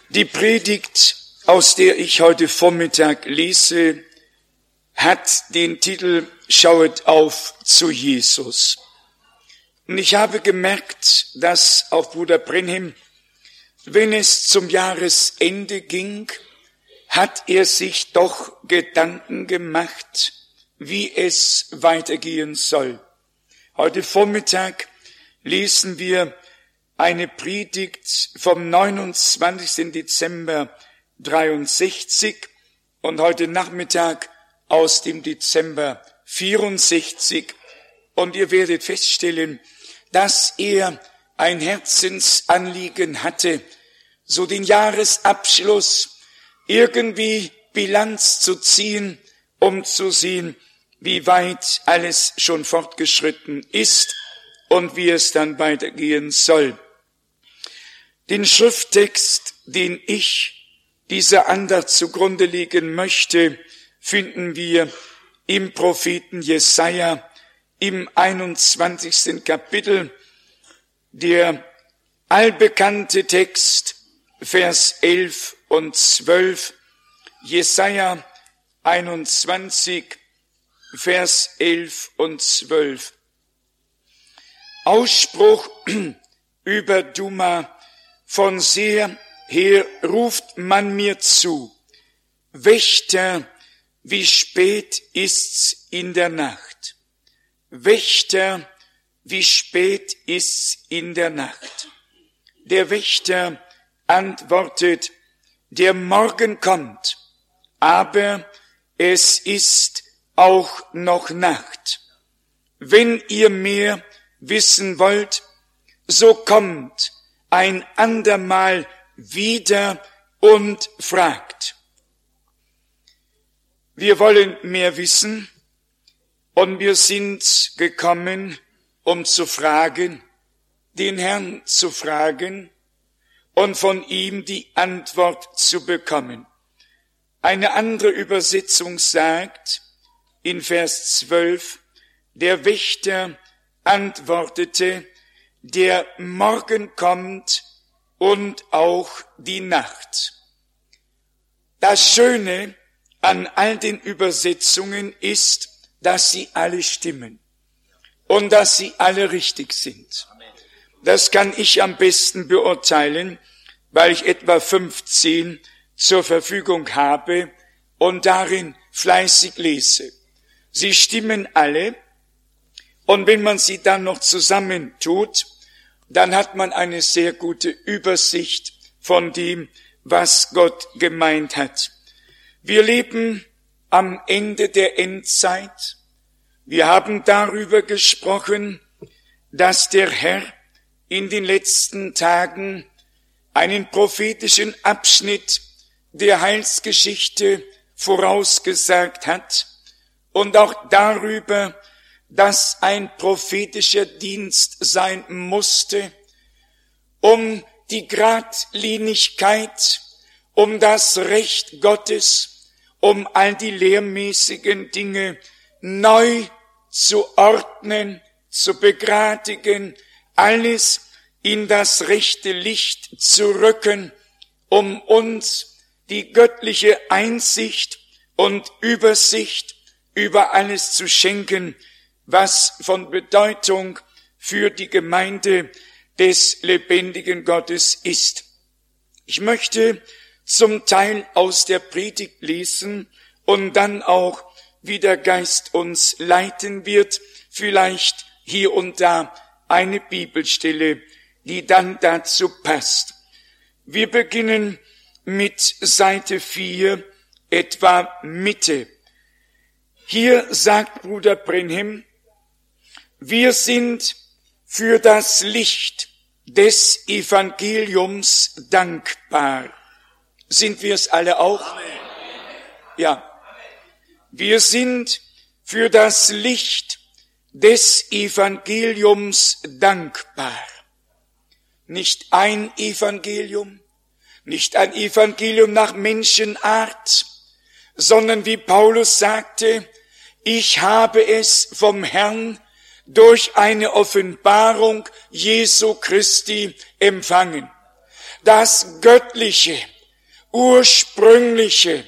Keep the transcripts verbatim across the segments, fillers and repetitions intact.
Die Predigt, aus der ich heute Vormittag lese, hat den Titel Schauet auf zu Jesus. Und ich habe gemerkt, dass auch Bruder Brenhem, wenn es zum Jahresende ging, hat er sich doch Gedanken gemacht, wie es weitergehen soll. Heute Vormittag lesen wir eine Predigt vom neunundzwanzigsten Dezember dreiundsechzig und heute Nachmittag aus dem Dezember vierundsechzig. Und ihr werdet feststellen, dass er ein Herzensanliegen hatte, so den Jahresabschluss irgendwie Bilanz zu ziehen, um zu sehen, wie weit alles schon fortgeschritten ist und wie es dann weitergehen soll. Den Schrifttext, den ich dieser Andacht zugrunde legen möchte, finden wir im Propheten Jesaja im einundzwanzigsten Kapitel, der allbekannte Text, Vers elf und zwölf, Jesaja einundzwanzig, Vers elf und zwölf. Ausspruch über Duma: Von sehr her ruft man mir zu, Wächter, wie spät ist's in der Nacht. Wächter, wie spät ist's in der Nacht. Der Wächter antwortet, der Morgen kommt, aber es ist auch noch Nacht. Wenn ihr mehr wissen wollt, so kommt ein andermal wieder und fragt. Wir wollen mehr wissen und wir sind gekommen, um zu fragen, den Herrn zu fragen und von ihm die Antwort zu bekommen. Eine andere Übersetzung sagt in Vers zwölf, der Wächter antwortete, der Morgen kommt und auch die Nacht. Das Schöne an all den Übersetzungen ist, dass sie alle stimmen und dass sie alle richtig sind. Das kann ich am besten beurteilen, weil ich etwa fünfzehn zur Verfügung habe und darin fleißig lese. Sie stimmen alle, und wenn man sie dann noch zusammentut, dann hat man eine sehr gute Übersicht von dem, was Gott gemeint hat. Wir leben am Ende der Endzeit. Wir haben darüber gesprochen, dass der Herr in den letzten Tagen einen prophetischen Abschnitt der Heilsgeschichte vorausgesagt hat und auch darüber, dass ein prophetischer Dienst sein musste, um die Gradlinigkeit, um das Recht Gottes, um all die lehrmäßigen Dinge neu zu ordnen, zu begradigen, alles in das rechte Licht zu rücken, um uns die göttliche Einsicht und Übersicht über alles zu schenken, was von Bedeutung für die Gemeinde des lebendigen Gottes ist. Ich möchte zum Teil aus der Predigt lesen und dann auch, wie der Geist uns leiten wird, vielleicht hier und da eine Bibelstelle, die dann dazu passt. Wir beginnen mit Seite vier, etwa Mitte. Hier sagt Bruder Brenhem, wir sind für das Licht des Evangeliums dankbar. Sind wir es alle auch? Amen. Ja. Wir sind für das Licht des Evangeliums dankbar. Nicht ein Evangelium, nicht ein Evangelium nach Menschenart, sondern wie Paulus sagte, ich habe es vom Herrn durch eine Offenbarung Jesu Christi empfangen. Das göttliche ursprüngliche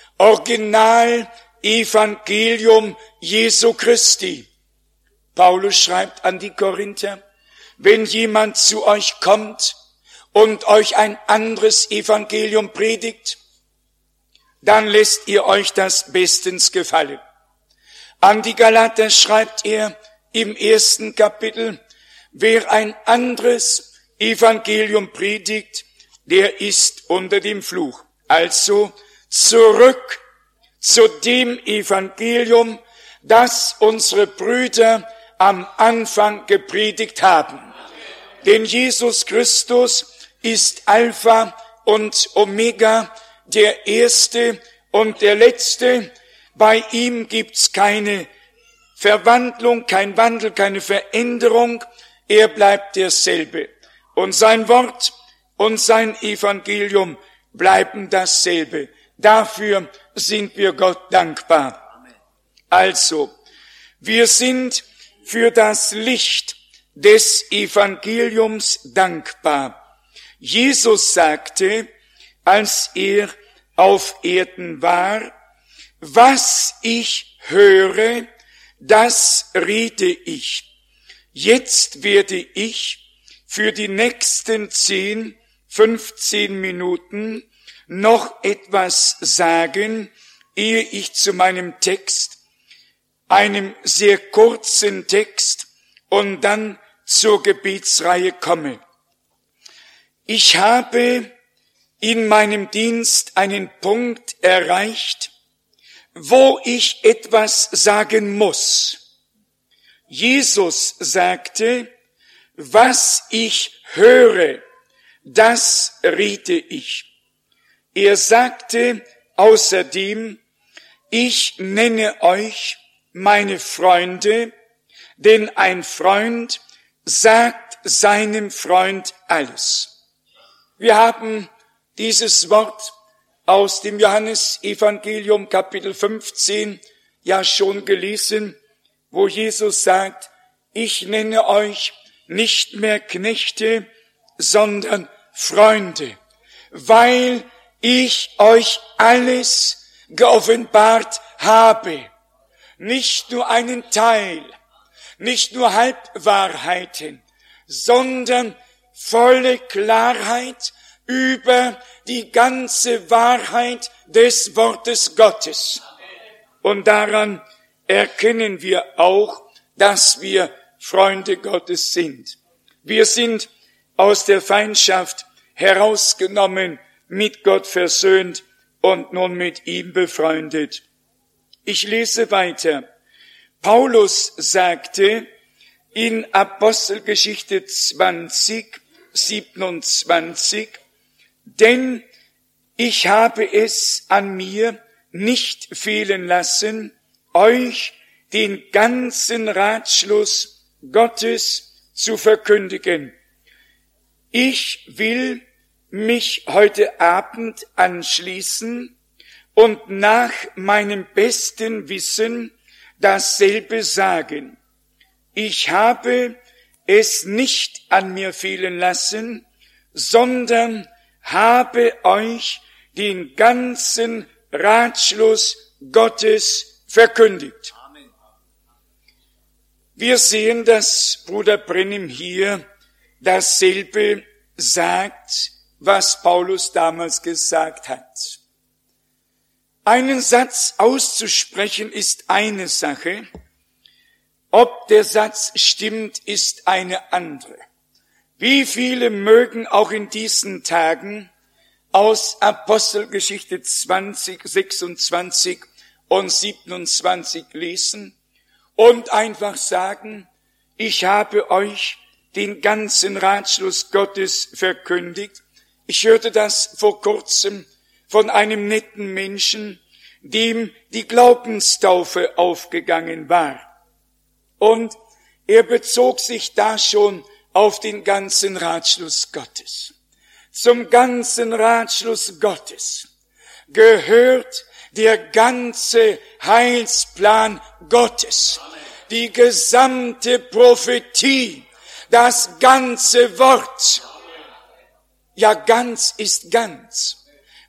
Original-Evangelium Jesu Christi. Paulus schreibt an die Korinther, wenn jemand zu euch kommt und euch ein anderes Evangelium predigt, dann lässt ihr euch das bestens gefallen. An die Galater schreibt er im ersten Kapitel, wer ein anderes Evangelium predigt, der ist unter dem Fluch. Also zurück zu dem Evangelium, das unsere Brüder am Anfang gepredigt haben. Denn Jesus Christus ist Alpha und Omega, der Erste und der Letzte. Bei ihm gibt's keine Verwandlung, kein Wandel, keine Veränderung. Er bleibt derselbe. Und sein Wort und sein Evangelium bleiben dasselbe. Dafür sind wir Gott dankbar. Also, wir sind für das Licht des Evangeliums dankbar. Jesus sagte, als er auf Erden war, was ich höre, das rede ich. Jetzt werde ich für die nächsten zehn, fünfzehn Minuten noch etwas sagen, ehe ich zu meinem Text, einem sehr kurzen Text, und dann zur Gebetsreihe komme. Ich habe in meinem Dienst einen Punkt erreicht, wo ich etwas sagen muss. Jesus sagte, was ich höre, das rede ich. Er sagte außerdem, ich nenne euch meine Freunde, denn ein Freund sagt seinem Freund alles. Wir haben dieses Wort aus dem Johannesevangelium Kapitel fünfzehn ja schon gelesen, wo Jesus sagt, ich nenne euch nicht mehr Knechte, sondern Freunde, weil ich euch alles geoffenbart habe. Nicht nur einen Teil, nicht nur Halbwahrheiten, sondern volle Klarheit über die ganze Wahrheit des Wortes Gottes. Und daran erkennen wir auch, dass wir Freunde Gottes sind. Wir sind aus der Feindschaft herausgenommen, mit Gott versöhnt und nun mit ihm befreundet. Ich lese weiter. Paulus sagte in Apostelgeschichte zwanzig, siebenundzwanzig, denn ich habe es an mir nicht fehlen lassen, euch den ganzen Ratschluss Gottes zu verkündigen. Ich will mich heute Abend anschließen und nach meinem besten Wissen dasselbe sagen. Ich habe es nicht an mir fehlen lassen, sondern habe euch den ganzen Ratschluss Gottes verkündigt. Wir sehen, dass Bruder Brennim hier dasselbe sagt, was Paulus damals gesagt hat. Einen Satz auszusprechen ist eine Sache, ob der Satz stimmt, ist eine andere. Wie viele mögen auch in diesen Tagen aus Apostelgeschichte zwanzig, sechsundzwanzig und siebenundzwanzig lesen und einfach sagen, ich habe euch den ganzen Ratschluss Gottes verkündigt. Ich hörte das vor kurzem von einem netten Menschen, dem die Glaubenstaufe aufgegangen war. Und er bezog sich da schon auf den ganzen Ratschluss Gottes. Zum ganzen Ratschluss Gottes gehört der ganze Heilsplan Gottes, die gesamte Prophetie, das ganze Wort. Ja, ganz ist ganz.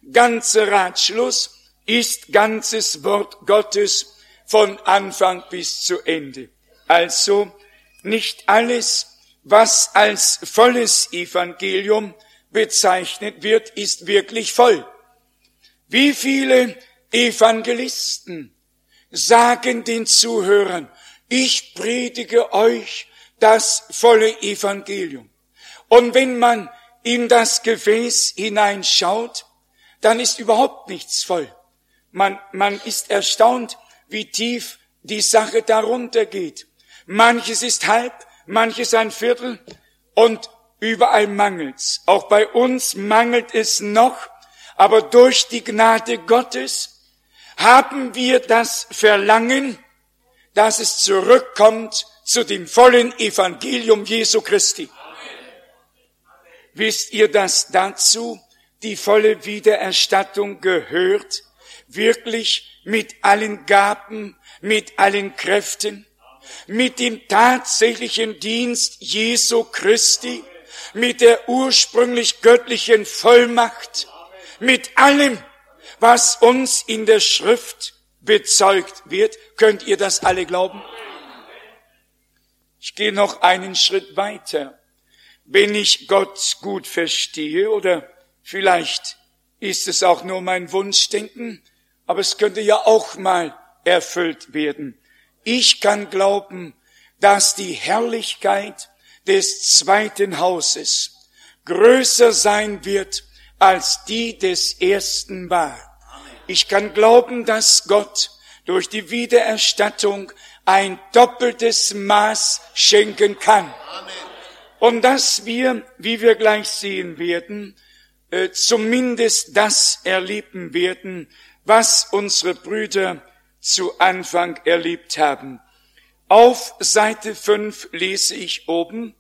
ganzer Ratschluss ist ganzes Wort Gottes von Anfang bis zu Ende. Also nicht alles, was als volles Evangelium bezeichnet wird, ist wirklich voll. Wie viele Evangelisten sagen den Zuhörern, ich predige euch das volle Evangelium. Und wenn man in das Gefäß hineinschaut, dann ist überhaupt nichts voll. Man, man ist erstaunt, wie tief die Sache darunter geht. Manches ist halb, manches ein Viertel und überall mangelt's. Auch bei uns mangelt es noch, aber durch die Gnade Gottes haben wir das Verlangen, dass es zurückkommt zu dem vollen Evangelium Jesu Christi. Wisst ihr, dass dazu die volle Wiedererstattung gehört? Wirklich mit allen Gaben, mit allen Kräften, mit dem tatsächlichen Dienst Jesu Christi, mit der ursprünglich göttlichen Vollmacht, mit allem, was uns in der Schrift bezeugt wird. Könnt ihr das alle glauben? Ich gehe noch einen Schritt weiter. Wenn ich Gott gut verstehe, oder vielleicht ist es auch nur mein Wunschdenken, aber es könnte ja auch mal erfüllt werden. Ich kann glauben, dass die Herrlichkeit des zweiten Hauses größer sein wird, als die des ersten war. Ich kann glauben, dass Gott durch die Wiedererstattung ein doppeltes Maß schenken kann. Und dass wir, wie wir gleich sehen werden, äh, zumindest das erleben werden, was unsere Brüder zu Anfang erlebt haben. Auf Seite fünf lese ich oben,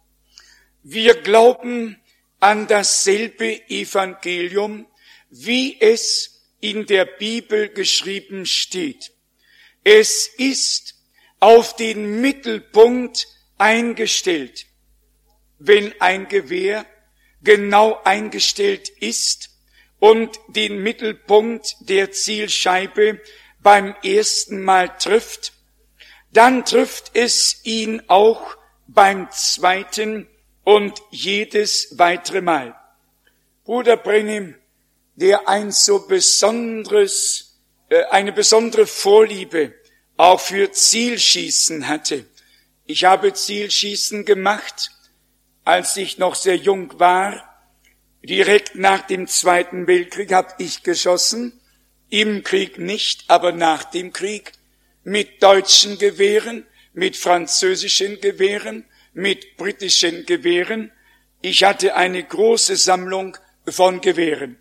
wir glauben an dasselbe Evangelium, wie es in der Bibel geschrieben steht. Es ist auf den Mittelpunkt eingestellt. Wenn ein Gewehr genau eingestellt ist und den Mittelpunkt der Zielscheibe beim ersten Mal trifft, dann trifft es ihn auch beim zweiten und jedes weitere Mal. Bruder Branham, der ein so besonderes, äh, eine besondere Vorliebe auch für Zielschießen hatte. Ich habe Zielschießen gemacht, als ich noch sehr jung war. Direkt nach dem Zweiten Weltkrieg habe ich geschossen, im Krieg nicht, aber nach dem Krieg, mit deutschen Gewehren, mit französischen Gewehren, mit britischen Gewehren. Ich hatte eine große Sammlung von Gewehren.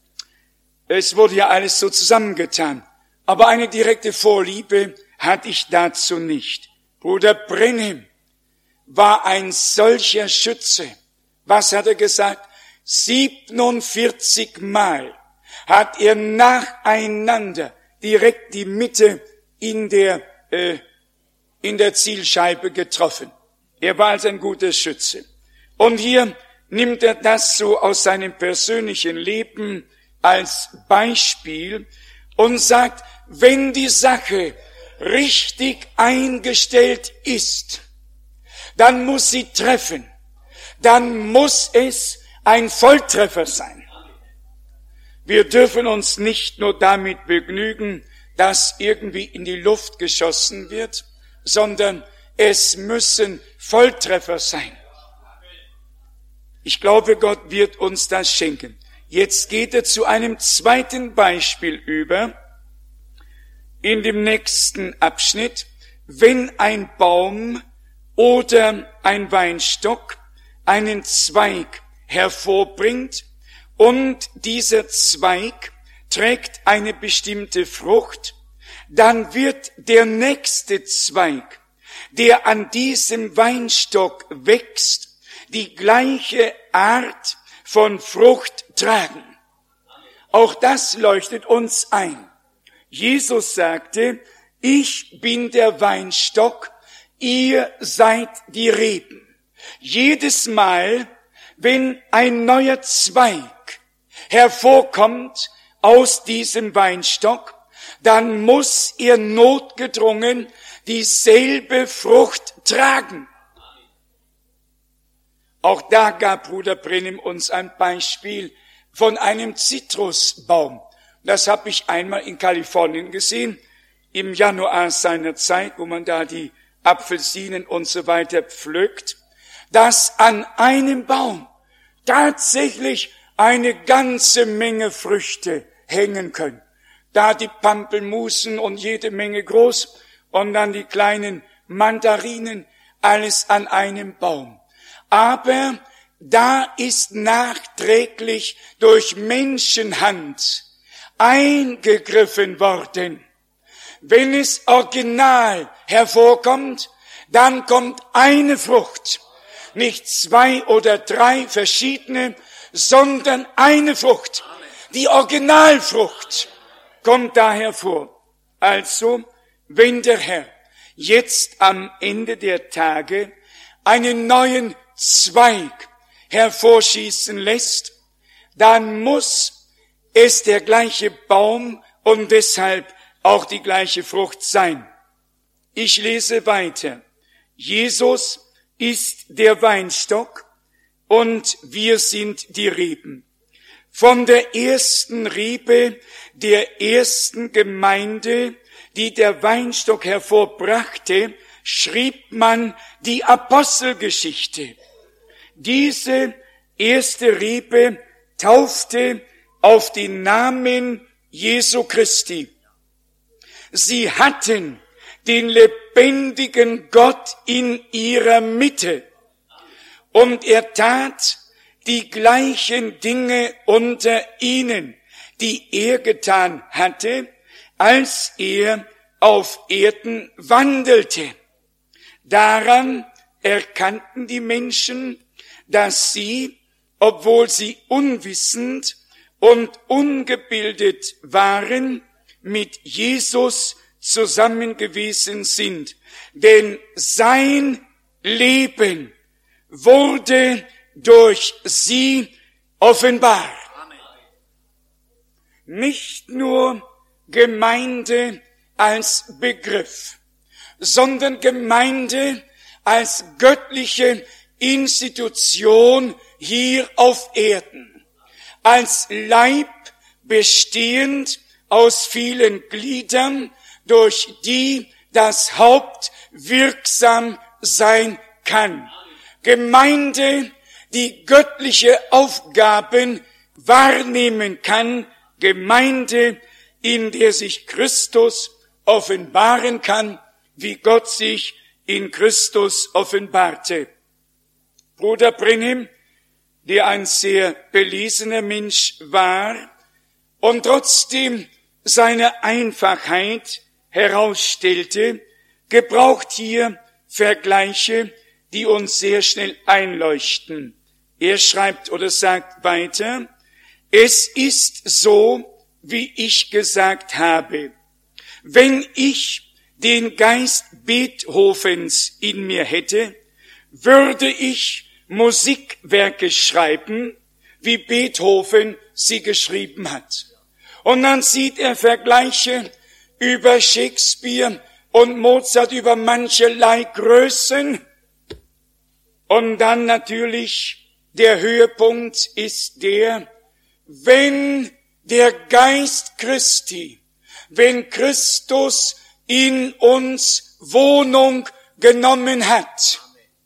Es wurde ja alles so zusammengetan, aber eine direkte Vorliebe hatte ich dazu nicht. Bruder Branham war ein solcher Schütze. Was hat er gesagt? siebenundvierzig Mal hat er nacheinander direkt die Mitte in der, äh, in der Zielscheibe getroffen. Er war also ein guter Schütze. Und hier nimmt er das so aus seinem persönlichen Leben als Beispiel und sagt, wenn die Sache richtig eingestellt ist, dann muss sie treffen. Dann muss es ein Volltreffer sein. Wir dürfen uns nicht nur damit begnügen, dass irgendwie in die Luft geschossen wird, sondern es müssen Volltreffer sein. Ich glaube, Gott wird uns das schenken. Jetzt geht er zu einem zweiten Beispiel über, in dem nächsten Abschnitt. Wenn ein Baum oder ein Weinstock einen Zweig hervorbringt und dieser Zweig trägt eine bestimmte Frucht, dann wird der nächste Zweig, der an diesem Weinstock wächst, die gleiche Art von Frucht tragen. Auch das leuchtet uns ein. Jesus sagte, ich bin der Weinstock, ihr seid die Reben. Jedes Mal, wenn ein neuer Zweig hervorkommt aus diesem Weinstock, dann muss er notgedrungen dieselbe Frucht tragen. Auch da gab Bruder Branham uns ein Beispiel von einem Zitrusbaum. Das habe ich einmal in Kalifornien gesehen, im Januar seiner Zeit, wo man da die Apfelsinen und so weiter pflückt, dass an einem Baum tatsächlich eine ganze Menge Früchte hängen können. Da die Pampelmusen und jede Menge groß und dann die kleinen Mandarinen, alles an einem Baum. Aber da ist nachträglich durch Menschenhand eingegriffen worden. Wenn es original hervorkommt, dann kommt eine Frucht, nicht zwei oder drei verschiedene, sondern eine Frucht. Die Originalfrucht kommt da hervor. Also, wenn der Herr jetzt am Ende der Tage einen neuen Zweig hervorschießen lässt, dann muss es der gleiche Baum und deshalb auch die gleiche Frucht sein. Ich lese weiter. Jesus ist der Weinstock und wir sind die Reben. Von der ersten Rebe der ersten Gemeinde, die der Weinstock hervorbrachte, schrieb man die Apostelgeschichte. Diese erste Rebe taufte auf den Namen Jesu Christi. Sie hatten den lebendigen Gott in ihrer Mitte. Und er tat die gleichen Dinge unter ihnen, die er getan hatte, als er auf Erden wandelte. Daran erkannten die Menschen, dass sie, obwohl sie unwissend und ungebildet waren, mit Jesus zusammen gewesen sind. Denn sein Leben wurde durch sie offenbar. Nicht nur Gemeinde als Begriff, sondern Gemeinde als göttliche Institution hier auf Erden, als Leib bestehend aus vielen Gliedern, durch die das Haupt wirksam sein kann. Gemeinde, die göttliche Aufgaben wahrnehmen kann, Gemeinde, in der sich Christus offenbaren kann, wie Gott sich in Christus offenbarte. Bruder Branham, der ein sehr belesener Mensch war und trotzdem seine Einfachheit herausstellte, gebraucht hier Vergleiche, die uns sehr schnell einleuchten. Er schreibt oder sagt weiter, es ist so, wie ich gesagt habe. Wenn ich den Geist Beethovens in mir hätte, würde ich Musikwerke schreiben, wie Beethoven sie geschrieben hat. Und dann sieht er Vergleiche über Shakespeare und Mozart, über mancherlei Größen. Und dann natürlich der Höhepunkt ist der, wenn der Geist Christi, wenn Christus in uns Wohnung genommen hat.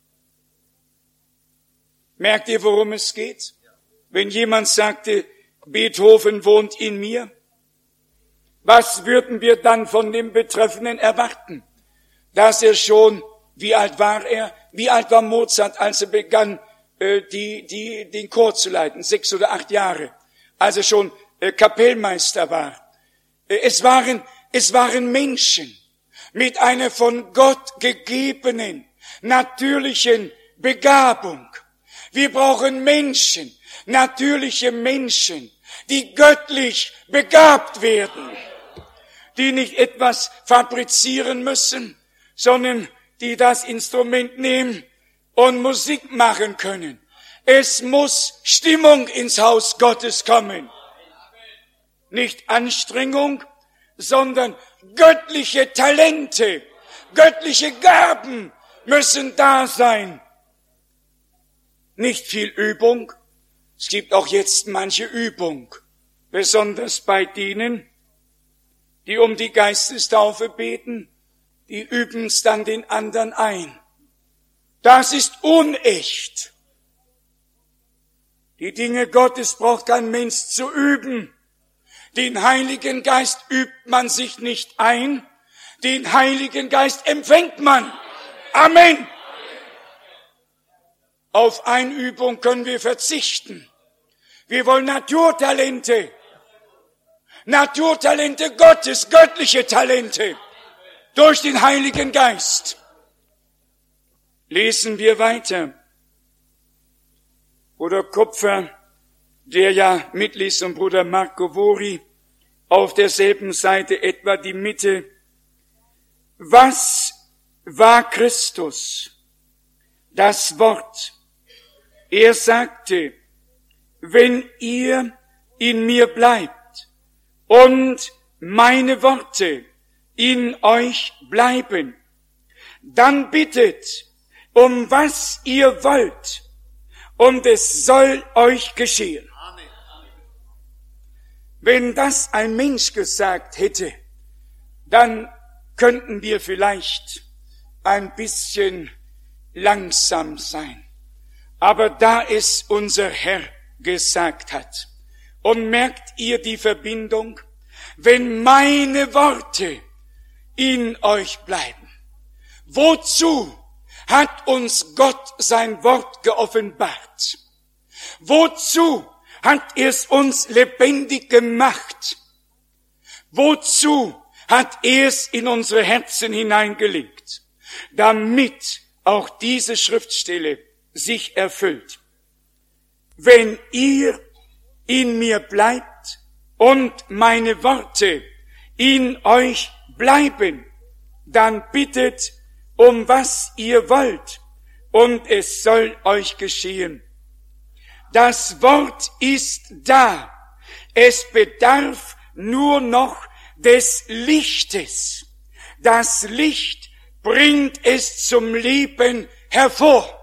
Merkt ihr, worum es geht? Wenn jemand sagte, Beethoven wohnt in mir, was würden wir dann von dem Betreffenden erwarten? Dass er schon, wie alt war er? Wie alt war Mozart, als er begann, äh, die, die, den Chor zu leiten? Sechs oder acht Jahre. Als er schon äh, Kapellmeister war. Äh, es waren, es waren Menschen mit einer von Gott gegebenen, natürlichen Begabung. Wir brauchen Menschen, natürliche Menschen, die göttlich begabt werden, die nicht etwas fabrizieren müssen, sondern die das Instrument nehmen und Musik machen können. Es muss Stimmung ins Haus Gottes kommen. Nicht Anstrengung, sondern göttliche Talente, göttliche Gaben müssen da sein. Nicht viel Übung. Es gibt auch jetzt manche Übung, besonders bei denen, die um die Geistestaufe beten, die üben es dann den anderen ein. Das ist unecht. Die Dinge Gottes braucht kein Mensch zu üben. Den Heiligen Geist übt man sich nicht ein, den Heiligen Geist empfängt man. Amen. Auf Einübung können wir verzichten. Wir wollen Naturtalente. Naturtalente Gottes, göttliche Talente. Durch den Heiligen Geist. Lesen wir weiter. Bruder Kupfer, der ja mitliest, und Bruder Marco Vori, auf derselben Seite etwa die Mitte. Was war Christus? Das Wort. Er sagte, wenn ihr in mir bleibt und meine Worte in euch bleiben, dann bittet, um was ihr wollt, und es soll euch geschehen. Amen. Wenn das ein Mensch gesagt hätte, dann könnten wir vielleicht ein bisschen langsam sein. Aber da es unser Herr gesagt hat, und merkt ihr die Verbindung, wenn meine Worte in euch bleiben, wozu hat uns Gott sein Wort geoffenbart? Wozu hat er es uns lebendig gemacht? Wozu hat er es in unsere Herzen hineingelegt? Damit auch diese Schriftstelle sich erfüllt. Wenn ihr in mir bleibt und meine Worte in euch bleiben, dann bittet, um was ihr wollt, und es soll euch geschehen. Das Wort ist da. Es bedarf nur noch des Lichtes. Das Licht bringt es zum Leben hervor.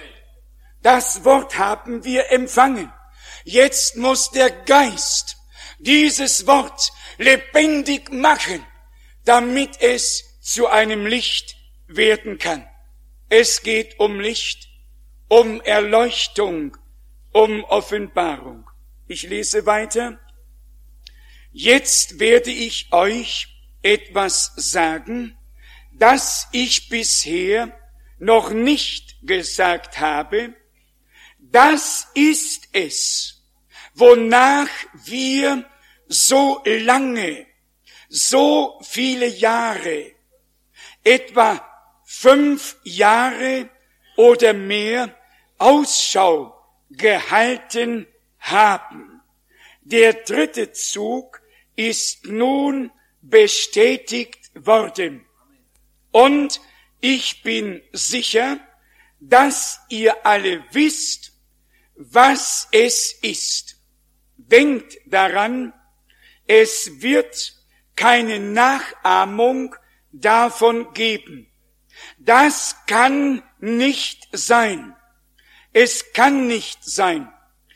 Das Wort haben wir empfangen. Jetzt muss der Geist dieses Wort lebendig machen, damit es zu einem Licht werden kann. Es geht um Licht, um Erleuchtung, um Offenbarung. Ich lese weiter. Jetzt werde ich euch etwas sagen, das ich bisher noch nicht gesagt habe. Das ist es, wonach wir so lange, so viele Jahre, etwa fünf Jahre oder mehr Ausschau gehalten haben. Der dritte Zug ist nun bestätigt worden. Und ich bin sicher, dass ihr alle wisst, was es ist. Denkt daran, es wird keine Nachahmung davon geben. Das kann nicht sein. Es kann nicht sein.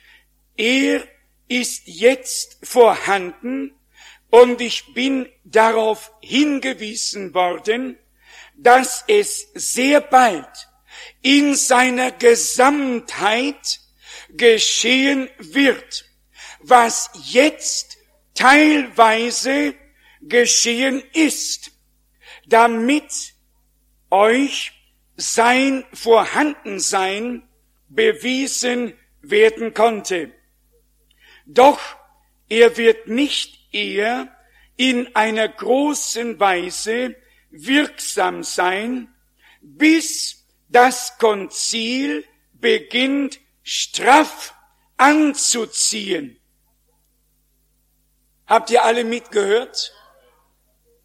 Er ist jetzt vorhanden und ich bin darauf hingewiesen worden, dass es sehr bald in seiner Gesamtheit geschehen wird, was jetzt teilweise geschehen ist, damit euch sein Vorhandensein bewiesen werden konnte. Doch er wird nicht eher in einer großen Weise wirksam sein, bis das Konzil beginnt straff anzuziehen. Habt ihr alle mitgehört?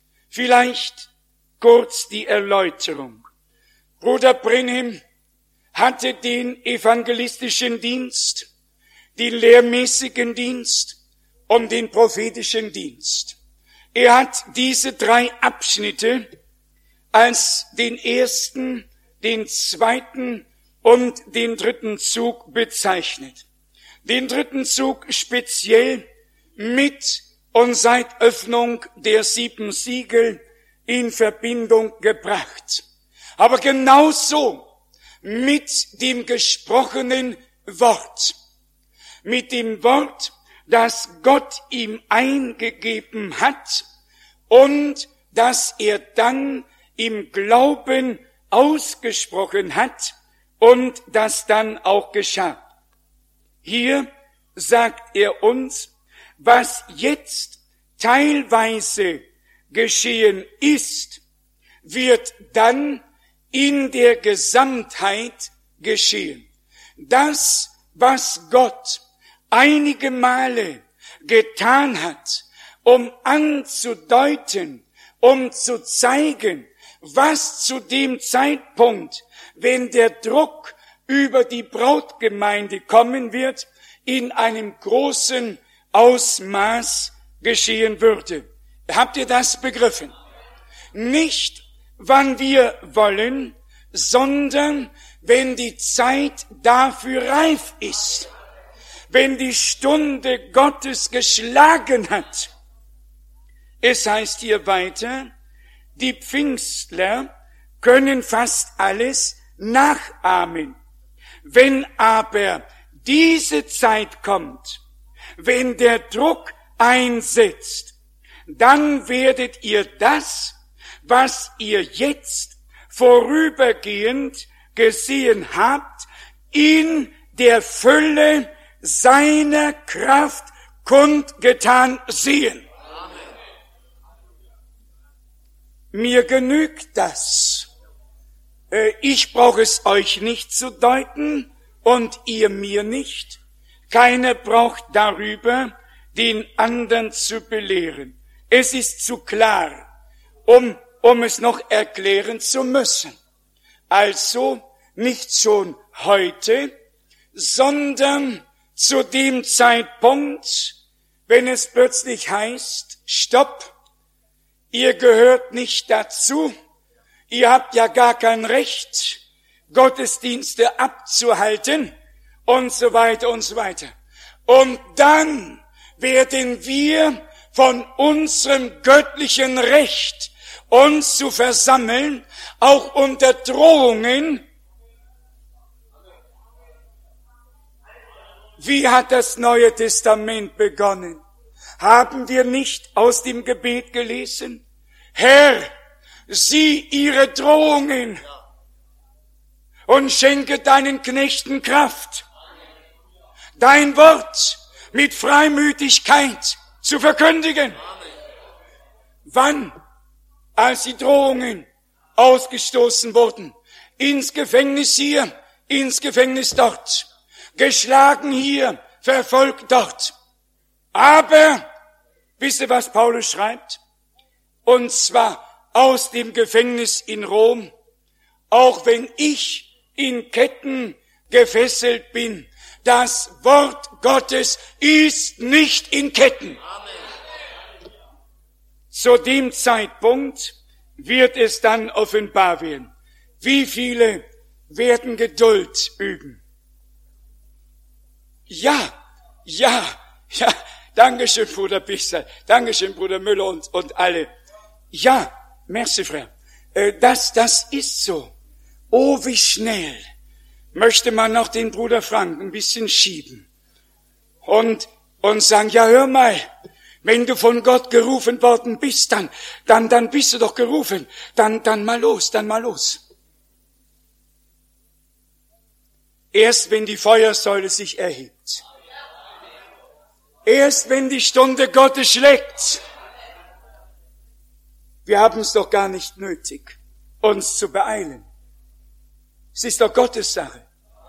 Vielleicht kurz die Erläuterung. Bruder Brenhem hatte den evangelistischen Dienst, den lehrmäßigen Dienst und den prophetischen Dienst. Er hat diese drei Abschnitte als den ersten, den zweiten und den dritten Zug bezeichnet. Den dritten Zug speziell mit und seit Öffnung der sieben Siegel in Verbindung gebracht. Aber genauso mit dem gesprochenen Wort, mit dem Wort, das Gott ihm eingegeben hat und das er dann im Glauben ausgesprochen hat und das dann auch geschah. Hier sagt er uns, was jetzt teilweise geschehen ist, wird dann in der Gesamtheit geschehen. Das, was Gott einige Male getan hat, um anzudeuten, um zu zeigen, was zu dem Zeitpunkt, wenn der Druck über die Brautgemeinde kommen wird, in einem großen Ausmaß geschehen würde. Habt ihr das begriffen? Nicht, wann wir wollen, sondern wenn die Zeit dafür reif ist. Wenn die Stunde Gottes geschlagen hat. Es heißt hier weiter, die Pfingstler können fast alles nachahmen. Wenn aber diese Zeit kommt, wenn der Druck einsetzt, dann werdet ihr das, was ihr jetzt vorübergehend gesehen habt, in der Fülle seiner Kraft kundgetan sehen. Amen. Mir genügt das. Ich brauche es euch nicht zu deuten und ihr mir nicht. Keiner braucht darüber, den anderen zu belehren. Es ist zu klar, um, um es noch erklären zu müssen. Also nicht schon heute, sondern zu dem Zeitpunkt, wenn es plötzlich heißt, stopp, ihr gehört nicht dazu, ihr habt ja gar kein Recht, Gottesdienste abzuhalten und so weiter und so weiter. Und dann werden wir von unserem göttlichen Recht, uns zu versammeln, auch unter Drohungen. Wie hat das Neue Testament begonnen? Haben wir nicht aus dem Gebet gelesen? Herr, sieh ihre Drohungen und schenke deinen Knechten Kraft, dein Wort mit Freimütigkeit zu verkündigen. Wann? Als die Drohungen ausgestoßen wurden. Ins Gefängnis hier, ins Gefängnis dort. Geschlagen hier, verfolgt dort. Aber, wisst ihr, was Paulus schreibt? Und zwar aus dem Gefängnis in Rom, auch wenn ich in Ketten gefesselt bin, das Wort Gottes ist nicht in Ketten. Amen. Zu dem Zeitpunkt wird es dann offenbar werden. Wie viele werden Geduld üben? Ja, ja, ja, Dankeschön, Bruder Bichser, Dankeschön, Bruder Müller und, und alle. Ja, merci, Frère. Das, das ist so. Oh, wie schnell möchte man noch den Bruder Frank ein bisschen schieben und, und sagen, ja, hör mal, wenn du von Gott gerufen worden bist, dann, dann, dann bist du doch gerufen, dann, dann mal los, dann mal los. Erst wenn die Feuersäule sich erhebt. Erst wenn die Stunde Gottes schlägt. Wir haben es doch gar nicht nötig, uns zu beeilen. Es ist doch Gottes Sache.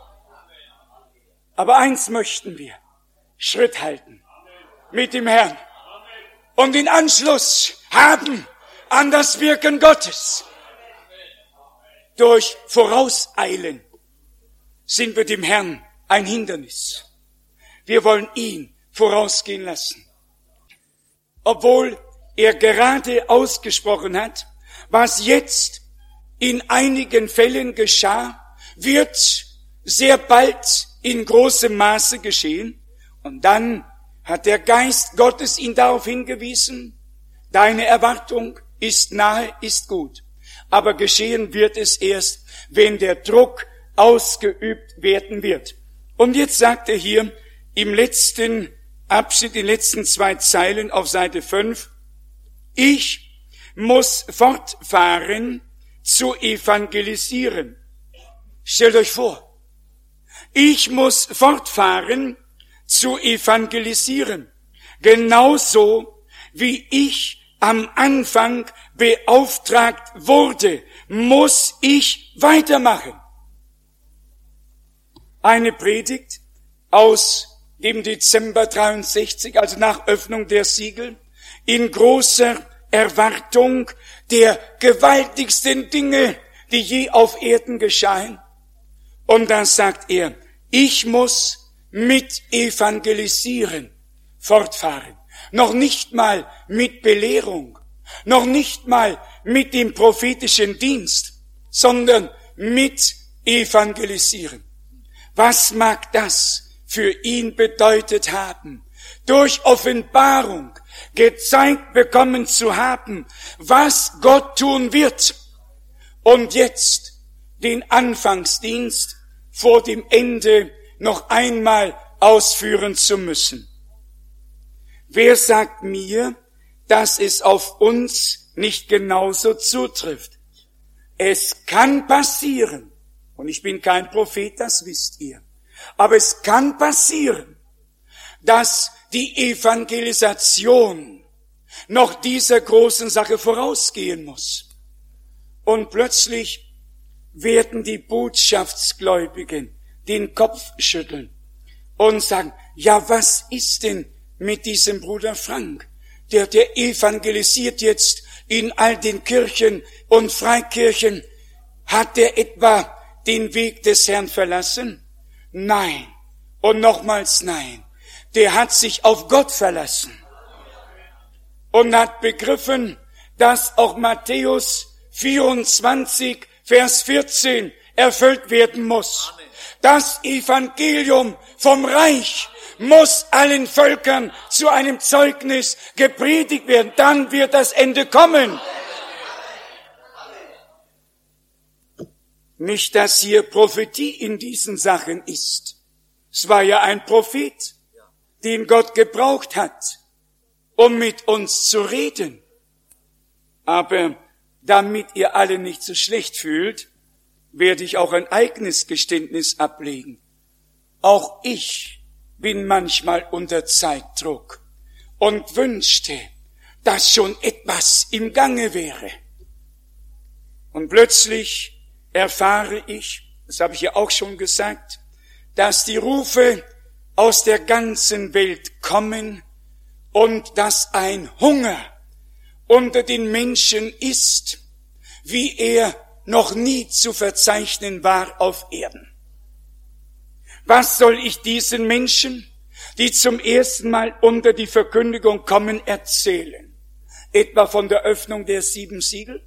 Aber eins möchten wir, Schritt halten mit dem Herrn und den Anschluss haben an das Wirken Gottes durch Vorauseilen. sind wir dem Herrn ein Hindernis. Wir wollen ihn vorausgehen lassen. Obwohl er gerade ausgesprochen hat, was jetzt in einigen Fällen geschah, wird sehr bald in großem Maße geschehen. Und dann hat der Geist Gottes ihn darauf hingewiesen, deine Erwartung ist nahe, ist gut. Aber geschehen wird es erst, wenn der Druck ausgeübt werden wird. Und jetzt sagt er hier im letzten Abschnitt, in den letzten zwei Zeilen auf Seite fünf, ich muss fortfahren zu evangelisieren. Stellt euch vor, ich muss fortfahren zu evangelisieren. Genauso wie ich am Anfang beauftragt wurde, muss ich weitermachen. Eine Predigt aus dem Dezember dreiundsechzig, also nach Öffnung der Siegel, in großer Erwartung der gewaltigsten Dinge, die je auf Erden geschahen. Und dann sagt er, ich muss mit Evangelisieren fortfahren. Noch nicht mal mit Belehrung, noch nicht mal mit dem prophetischen Dienst, sondern mit Evangelisieren. Was mag das für ihn bedeutet haben, durch Offenbarung gezeigt bekommen zu haben, was Gott tun wird, und jetzt den Anfangsdienst vor dem Ende noch einmal ausführen zu müssen. Wer sagt mir, dass es auf uns nicht genauso zutrifft? Es kann passieren, und ich bin kein Prophet, das wisst ihr, aber es kann passieren, dass die Evangelisation noch dieser großen Sache vorausgehen muss. Und plötzlich werden die Botschaftsgläubigen den Kopf schütteln und sagen, ja, was ist denn mit diesem Bruder Frank? Der, der evangelisiert jetzt in all den Kirchen und Freikirchen. Hat der etwa den Weg des Herrn verlassen? Nein. Und nochmals nein. Der hat sich auf Gott verlassen und hat begriffen, dass auch Matthäus vierundzwanzig, Vers vierzehn erfüllt werden muss. Das Evangelium vom Reich muss allen Völkern zu einem Zeugnis gepredigt werden. Dann wird das Ende kommen. Nicht, dass hier Prophetie in diesen Sachen ist. Es war ja ein Prophet, den Gott gebraucht hat, um mit uns zu reden. Aber damit ihr alle nicht so schlecht fühlt, werde ich auch ein eigenes Geständnis ablegen. Auch ich bin manchmal unter Zeitdruck und wünschte, dass schon etwas im Gange wäre. Und plötzlich erfahre ich, das habe ich ja auch schon gesagt, dass die Rufe aus der ganzen Welt kommen und dass ein Hunger unter den Menschen ist, wie er noch nie zu verzeichnen war auf Erden. Was soll ich diesen Menschen, die zum ersten Mal unter die Verkündigung kommen, erzählen? Etwa von der Öffnung der sieben Siegel?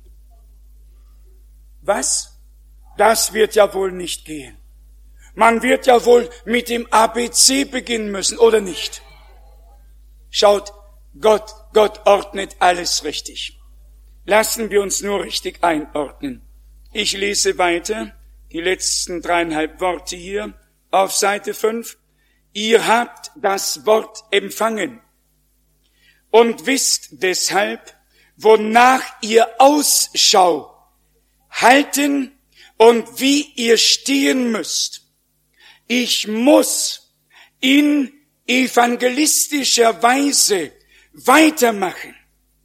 Was? Das wird ja wohl nicht gehen. Man wird ja wohl mit dem A B C beginnen müssen, oder nicht? Schaut, Gott, Gott ordnet alles richtig. Lassen wir uns nur richtig einordnen. Ich lese weiter, die letzten dreieinhalb Worte hier auf Seite fünf. Ihr habt das Wort empfangen und wisst deshalb, wonach ihr Ausschau halten und wie ihr stehen müsst. Ich muss in evangelistischer Weise weitermachen.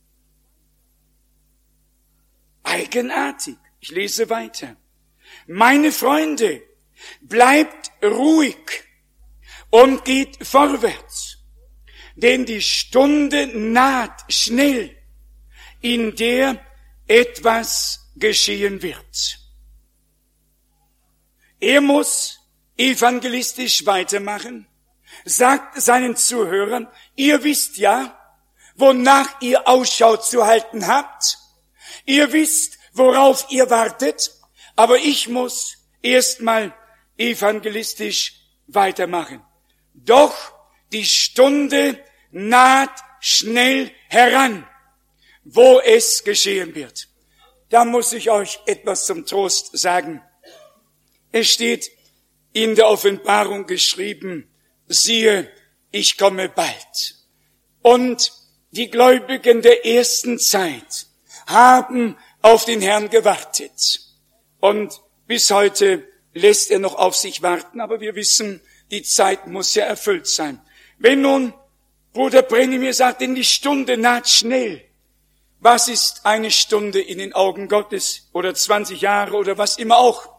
Eigenartig. Ich lese weiter. Meine Freunde, bleibt ruhig und geht vorwärts, denn die Stunde naht schnell, in der etwas geschehen wird. Er muss evangelistisch weitermachen, sagt seinen Zuhörern, ihr wisst ja, wonach ihr Ausschau zu halten habt. Ihr wisst, worauf ihr wartet, aber ich muss erstmal evangelistisch weitermachen. Doch die Stunde naht schnell heran, wo es geschehen wird. Da muss ich euch etwas zum Trost sagen. Es steht in der Offenbarung geschrieben, siehe, ich komme bald. Und die Gläubigen der ersten Zeit haben auf den Herrn gewartet. Und bis heute lässt er noch auf sich warten, aber wir wissen, die Zeit muss ja erfüllt sein. Wenn nun Bruder Brenny mir sagt, denn die Stunde naht schnell. Was ist eine Stunde in den Augen Gottes oder zwanzig Jahre oder was immer auch?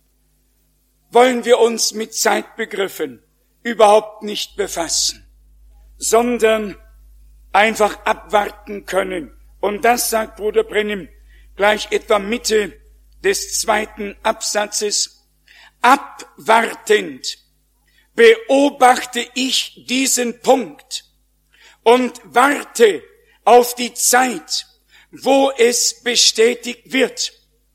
Wollen wir uns mit Zeitbegriffen überhaupt nicht befassen, sondern einfach abwarten können. Und das sagt Bruder Brennim gleich etwa Mitte des zweiten Absatzes. Abwartend beobachte ich diesen Punkt und warte auf die Zeit, wo es bestätigt wird.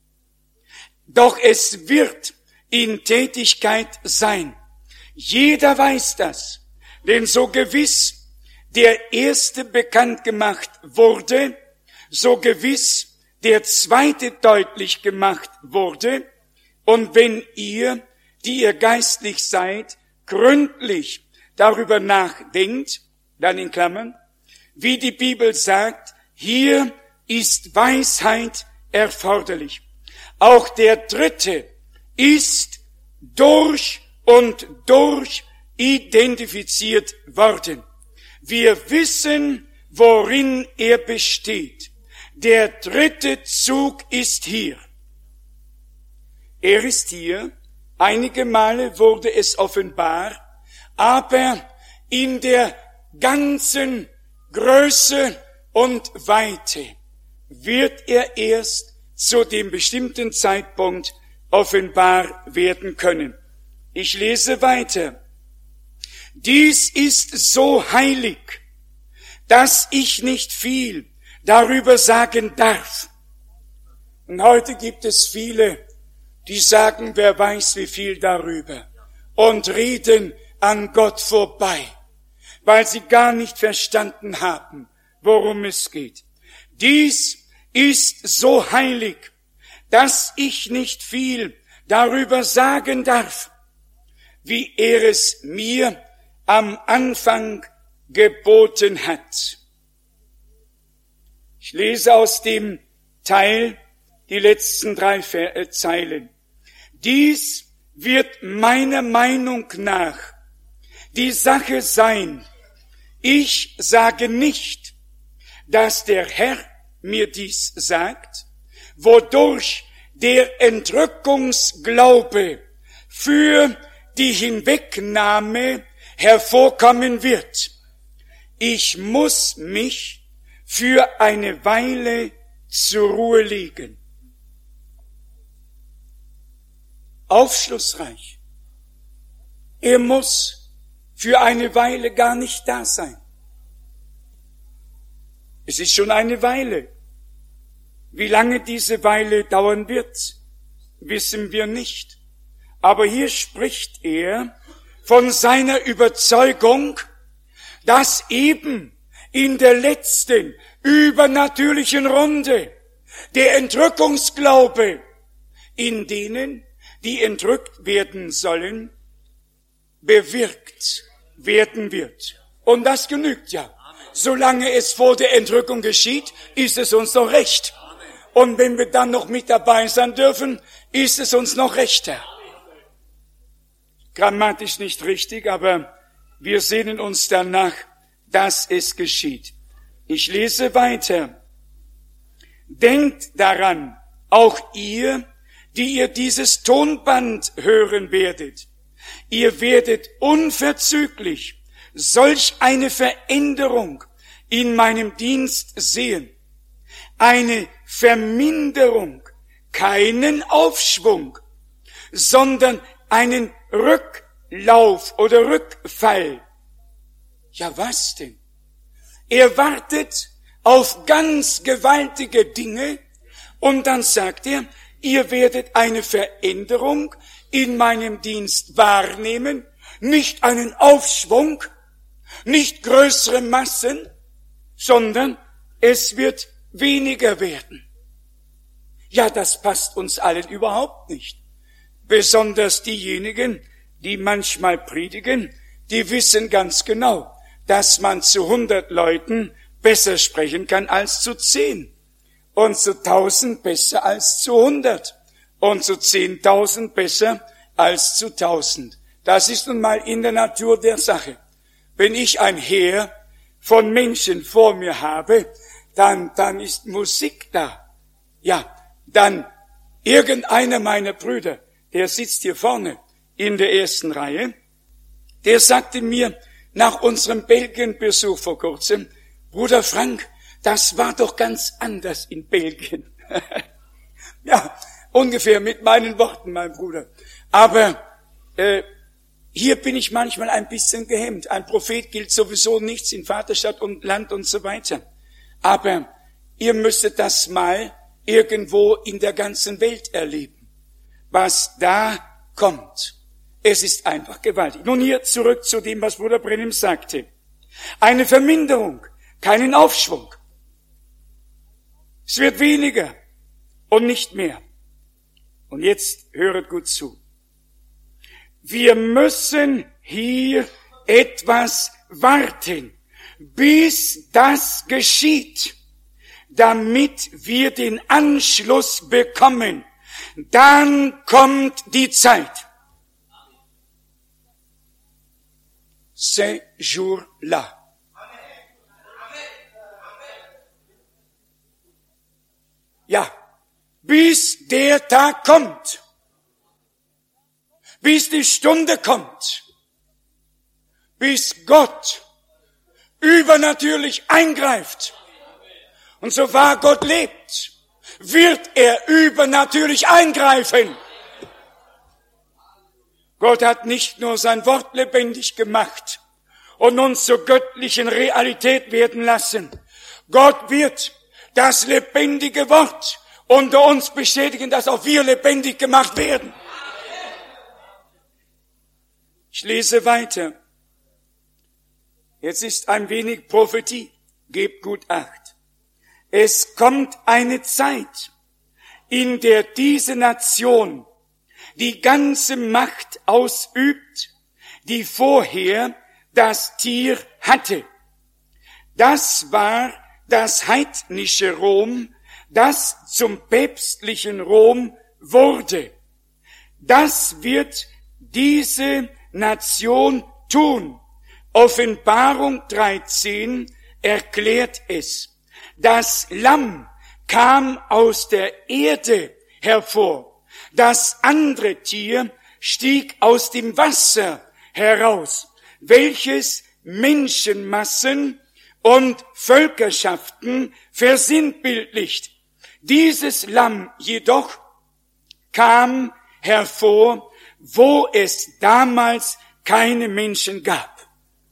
Doch es wird in Tätigkeit sein. Jeder weiß das, denn so gewiss der Erste bekannt gemacht wurde, so gewiss der Zweite deutlich gemacht wurde. Und wenn ihr, die ihr geistlich seid, gründlich darüber nachdenkt, dann in Klammern, wie die Bibel sagt, hier ist Weisheit erforderlich. Auch der Dritte ist durch und durch identifiziert worden. Wir wissen, worin er besteht. Der dritte Zug ist hier. Er ist hier. Einige Male wurde es offenbar, aber in der ganzen Größe und Weite wird er erst zu dem bestimmten Zeitpunkt offenbar werden können. Ich lese weiter. Dies ist so heilig, dass ich nicht viel darüber sagen darf. Und heute gibt es viele, die sagen, wer weiß wie viel darüber, und reden an Gott vorbei, weil sie gar nicht verstanden haben, worum es geht. Dies ist so heilig, dass ich nicht viel darüber sagen darf, wie er es mir am Anfang geboten hat. Ich lese aus dem Teil die letzten drei Zeilen. Dies wird meiner Meinung nach die Sache sein. Ich sage nicht, dass der Herr mir dies sagt, wodurch der Entrückungsglaube für die Hinwegnahme hervorkommen wird. Ich muss mich für eine Weile zur Ruhe legen. Aufschlussreich. Er muss für eine Weile gar nicht da sein. Es ist schon eine Weile. Wie lange diese Weile dauern wird, wissen wir nicht. Aber hier spricht er von seiner Überzeugung, dass eben in der letzten übernatürlichen Runde der Entrückungsglaube in denen, die entrückt werden sollen, bewirkt werden wird. Und das genügt ja. Solange es vor der Entrückung geschieht, ist es uns noch recht. Und wenn wir dann noch mit dabei sein dürfen, ist es uns noch rechter. Grammatisch nicht richtig, aber wir sehnen uns danach, dass es geschieht. Ich lese weiter. Denkt daran, auch ihr, die ihr dieses Tonband hören werdet. Ihr werdet unverzüglich solch eine Veränderung in meinem Dienst sehen. Eine Verminderung, keinen Aufschwung, sondern einen Rücklauf oder Rückfall. Ja, was denn? Er wartet auf ganz gewaltige Dinge und dann sagt er, ihr werdet eine Veränderung in meinem Dienst wahrnehmen, nicht einen Aufschwung, nicht größere Massen, sondern es wird weniger werden. Ja, das passt uns allen überhaupt nicht. Besonders diejenigen, die manchmal predigen, die wissen ganz genau, dass man zu hundert Leuten besser sprechen kann als zu zehn und zu tausend besser als zu hundert und zu zehntausend besser als zu tausend. Das ist nun mal in der Natur der Sache. Wenn ich ein Heer von Menschen vor mir habe, dann, dann ist Musik da. Ja, dann irgendeiner meiner Brüder, der sitzt hier vorne in der ersten Reihe, der sagte mir nach unserem Belgien-Besuch vor kurzem, Bruder Frank, das war doch ganz anders in Belgien. Ja, ungefähr mit meinen Worten, mein Bruder. Aber äh, hier bin ich manchmal ein bisschen gehemmt. Ein Prophet gilt sowieso nichts in Vaterstadt und Land und so weiter. Aber ihr müsstet das mal irgendwo in der ganzen Welt erleben, was da kommt. Es ist einfach gewaltig. Nun hier zurück zu dem, was Bruder Brennim sagte. Eine Verminderung, keinen Aufschwung. Es wird weniger und nicht mehr. Und jetzt höret gut zu. Wir müssen hier etwas warten, bis das geschieht, damit wir den Anschluss bekommen. Dann kommt die Zeit. Ce jour-là. Ja, bis der Tag kommt, bis die Stunde kommt, bis Gott übernatürlich eingreift. Und so wahr Gott lebt, wird er übernatürlich eingreifen. Gott hat nicht nur sein Wort lebendig gemacht und uns zur göttlichen Realität werden lassen. Gott wird das lebendige Wort unter uns bestätigen, dass auch wir lebendig gemacht werden. Ich lese weiter. Jetzt ist ein wenig Prophetie. Gebt gut Acht. Es kommt eine Zeit, in der diese Nation die ganze Macht ausübt, die vorher das Tier hatte. Das war das heidnische Rom, das zum päpstlichen Rom wurde. Das wird diese Nation tun. Offenbarung dreizehn erklärt es. Das Lamm kam aus der Erde hervor. Das andere Tier stieg aus dem Wasser heraus, welches Menschenmassen und Völkerschaften versinnbildlicht. Dieses Lamm jedoch kam hervor, wo es damals keine Menschen gab.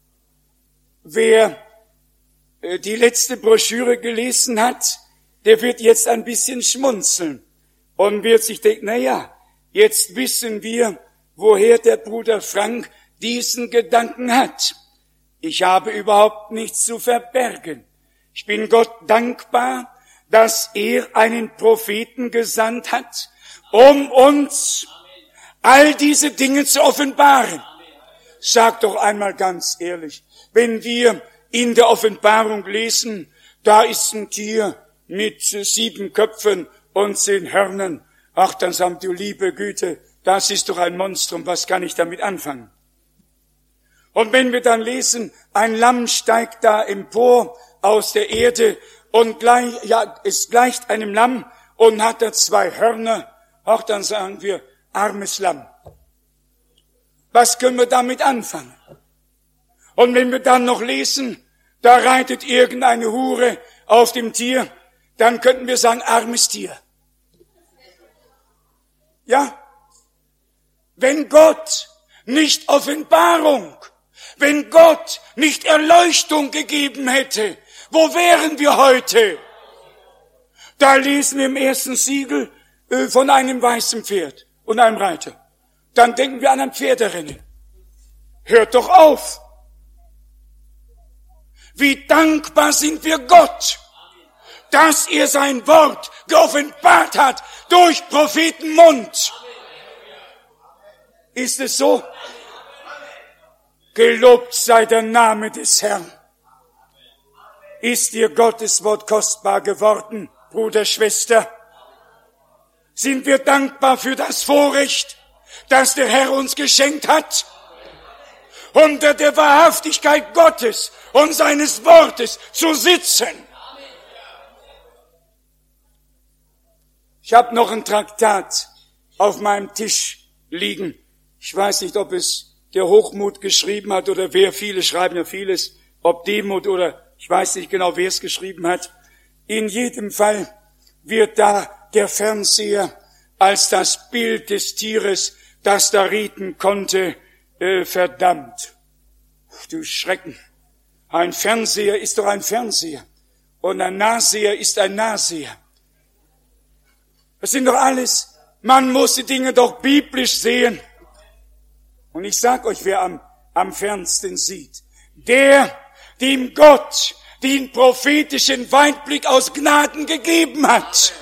Wer die letzte Broschüre gelesen hat, der wird jetzt ein bisschen schmunzeln und wird sich denken, na ja, jetzt wissen wir, woher der Bruder Frank diesen Gedanken hat. Ich habe überhaupt nichts zu verbergen. Ich bin Gott dankbar, dass er einen Propheten gesandt hat, um uns all diese Dinge zu offenbaren. Sag doch einmal ganz ehrlich, wenn wir in der Offenbarung lesen, da ist ein Tier mit sieben Köpfen und zehn Hörnern. Ach, dann sagen du, liebe Güte, das ist doch ein Monstrum, was kann ich damit anfangen? Und wenn wir dann lesen, ein Lamm steigt da empor aus der Erde und gleich, ja, es gleicht einem Lamm und hat da zwei Hörner, ach, dann sagen wir, armes Lamm. Was können wir damit anfangen? Und wenn wir dann noch lesen, da reitet irgendeine Hure auf dem Tier, dann könnten wir sagen, armes Tier. Ja, wenn Gott nicht Offenbarung, wenn Gott nicht Erleuchtung gegeben hätte, wo wären wir heute? Da lesen wir im ersten Siegel äh, von einem weißen Pferd und einem Reiter. Dann denken wir an ein Pferderennen. Hört doch auf! Wie dankbar sind wir Gott, dass er sein Wort geoffenbart hat durch Prophetenmund. Ist es so? Gelobt sei der Name des Herrn. Ist dir Gottes Wort kostbar geworden, Bruder, Schwester? Sind wir dankbar für das Vorrecht, das der Herr uns geschenkt hat? Unter der Wahrhaftigkeit Gottes und seines Wortes zu sitzen. Ich habe noch ein Traktat auf meinem Tisch liegen. Ich weiß nicht, ob es der Hochmut geschrieben hat oder wer, viele schreiben ja vieles, ob Demut oder ich weiß nicht genau, wer es geschrieben hat. In jedem Fall wird da der Fernseher als das Bild des Tieres, das da rieten konnte, äh, verdammt. Du Schrecken. Ein Fernseher ist doch ein Fernseher. Und ein Nahseher ist ein Nahseher. Das sind doch alles, man muss die Dinge doch biblisch sehen. Und ich sag euch, wer am, am fernsten sieht. Der, dem Gott den prophetischen Weitblick aus Gnaden gegeben hat.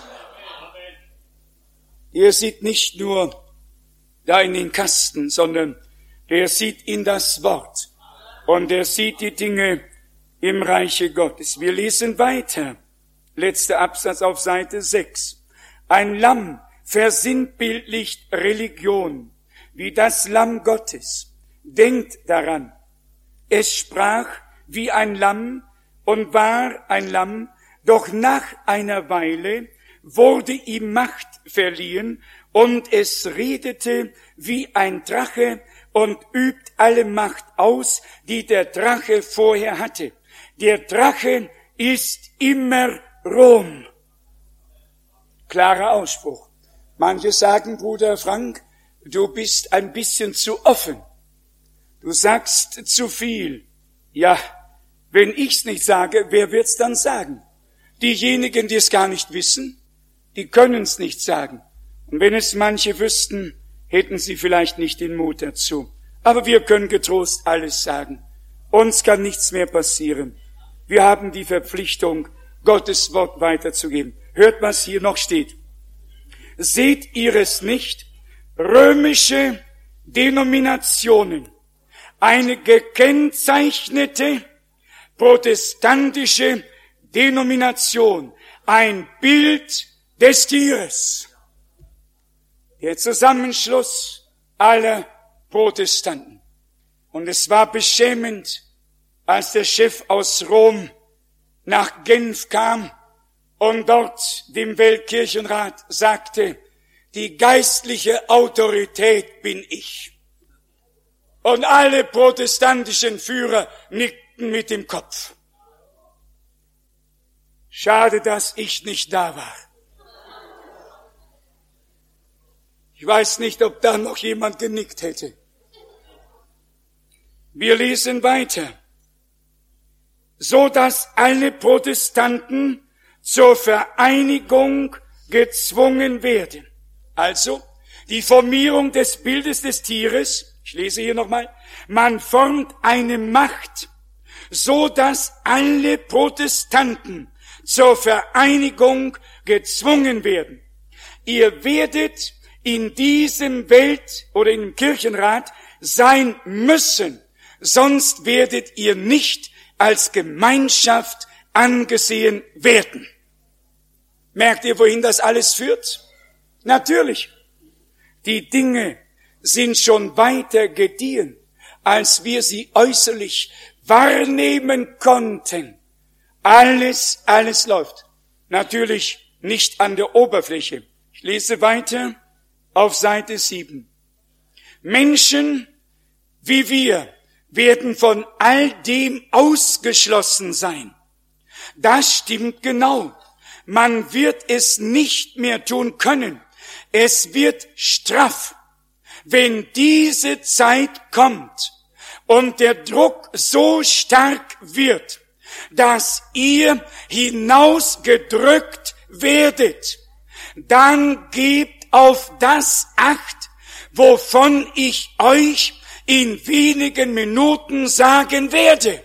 Er sieht nicht nur da in den Kasten, sondern er sieht in das Wort. Und er sieht die Dinge im Reiche Gottes. Wir lesen weiter. Letzter Absatz auf Seite sechs. Ein Lamm versinnbildlicht Religion, wie das Lamm Gottes. Denkt daran. Es sprach wie ein Lamm und war ein Lamm, doch nach einer Weile wurde ihm Macht verliehen und es redete wie ein Drache und übt alle Macht aus, die der Drache vorher hatte. Der Drache ist immer Rom. Klarer Ausspruch. Manche sagen, Bruder Frank, du bist ein bisschen zu offen. Du sagst zu viel. Ja, wenn ich's nicht sage, wer wird's dann sagen? Diejenigen, die es gar nicht wissen, die können's nicht sagen. Und wenn es manche wüssten, hätten sie vielleicht nicht den Mut dazu. Aber wir können getrost alles sagen. Uns kann nichts mehr passieren. Wir haben die Verpflichtung, Gottes Wort weiterzugeben. Hört, was hier noch steht. Seht ihr es nicht? Römische Denominationen. Eine gekennzeichnete protestantische Denomination. Ein Bild des Tieres. Der Zusammenschluss aller Protestanten. Und es war beschämend, als der Chef aus Rom nach Genf kam und dort dem Weltkirchenrat sagte, die geistliche Autorität bin ich. Und alle protestantischen Führer nickten mit dem Kopf. Schade, dass ich nicht da war. Ich weiß nicht, ob da noch jemand genickt hätte. Wir lesen weiter. So dass alle Protestanten zur Vereinigung gezwungen werden. Also, die Formierung des Bildes des Tieres, ich lese hier nochmal, man formt eine Macht, so dass alle Protestanten zur Vereinigung gezwungen werden. Ihr werdet in diesem Welt- oder im Kirchenrat sein müssen, sonst werdet ihr nicht als Gemeinschaft angesehen werden. Merkt ihr, wohin das alles führt? Natürlich. Die Dinge sind schon weiter gediehen, als wir sie äußerlich wahrnehmen konnten. Alles, alles läuft. Natürlich nicht an der Oberfläche. Ich lese weiter auf Seite sieben. Menschen wie wir werden von all dem ausgeschlossen sein. Das stimmt genau. Man wird es nicht mehr tun können. Es wird straff. wenn diese Zeit kommt und der Druck so stark wird, dass ihr hinausgedrückt werdet, dann gebt auf das Acht, wovon ich euch in wenigen Minuten sagen werde.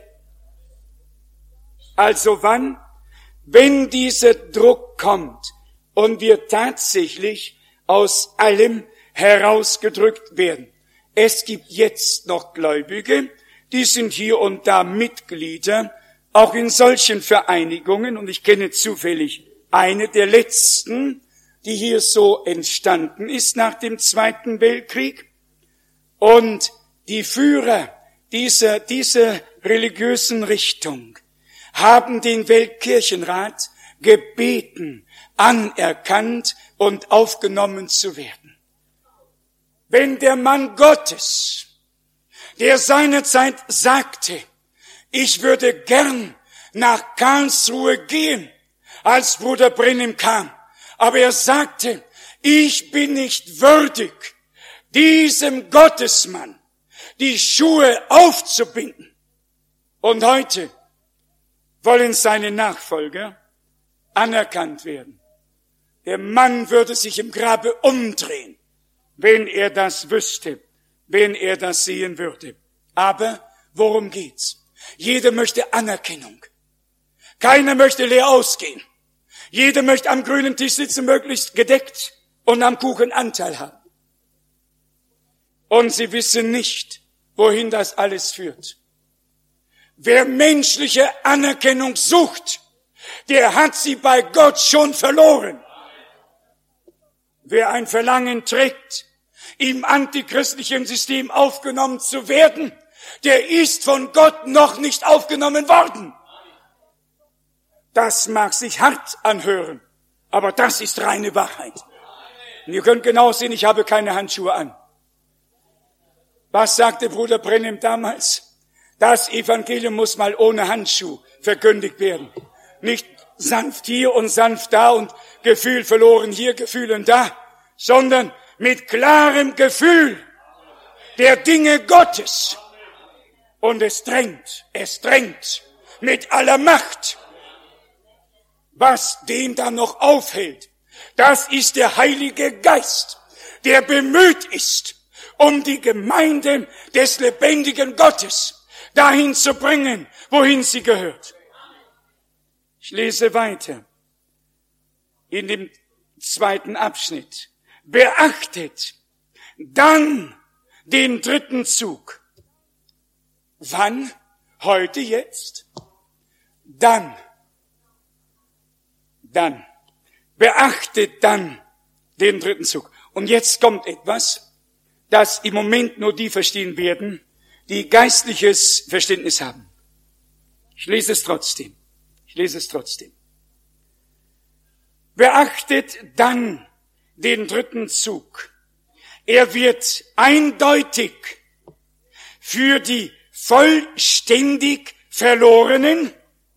Also wann? Wenn dieser Druck kommt und wir tatsächlich aus allem herausgedrückt werden. Es gibt jetzt noch Gläubige, die sind hier und da Mitglieder, auch in solchen Vereinigungen, und ich kenne zufällig eine der letzten, die hier so entstanden ist nach dem Zweiten Weltkrieg. Und die Führer dieser, dieser religiösen Richtung haben den Weltkirchenrat gebeten, anerkannt und aufgenommen zu werden. Wenn der Mann Gottes, der seinerzeit sagte, ich würde gern nach Karlsruhe gehen, als Bruder Branham kam, aber er sagte, ich bin nicht würdig, diesem Gottesmann die Schuhe aufzubinden. Und heute wollen seine Nachfolger anerkannt werden. Der Mann würde sich im Grabe umdrehen, wenn er das wüsste, wenn er das sehen würde. Aber worum geht's? Jeder möchte Anerkennung. Keiner möchte leer ausgehen. Jeder möchte am grünen Tisch sitzen, möglichst gedeckt und am Kuchen Anteil haben. Und sie wissen nicht, wohin das alles führt. Wer menschliche Anerkennung sucht, der hat sie bei Gott schon verloren. Wer ein Verlangen trägt, im antichristlichen System aufgenommen zu werden, der ist von Gott noch nicht aufgenommen worden. Das mag sich hart anhören, aber das ist reine Wahrheit. Und ihr könnt genau sehen, ich habe keine Handschuhe an. Was sagte Bruder Branham damals? Das Evangelium muss mal ohne Handschuh verkündigt werden. Nicht sanft hier und sanft da und Gefühl verloren hier, Gefühl und da, sondern mit klarem Gefühl der Dinge Gottes. Und es drängt, es drängt mit aller Macht. Was den dann noch aufhält, das ist der Heilige Geist, der bemüht ist, um die Gemeinde des lebendigen Gottes dahin zu bringen, wohin sie gehört. Ich lese weiter in dem zweiten Abschnitt. Beachtet dann den dritten Zug. Wann? Heute, jetzt? Dann. Dann. Beachtet dann den dritten Zug. Und jetzt kommt etwas, das im Moment nur die verstehen werden, die geistliches Verständnis haben. Ich lese es trotzdem. Ich lese es trotzdem. Beachtet dann den dritten Zug. Er wird eindeutig für die vollständig Verlorenen,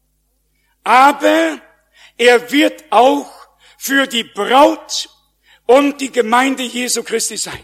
aber er wird auch für die Braut und die Gemeinde Jesu Christi sein.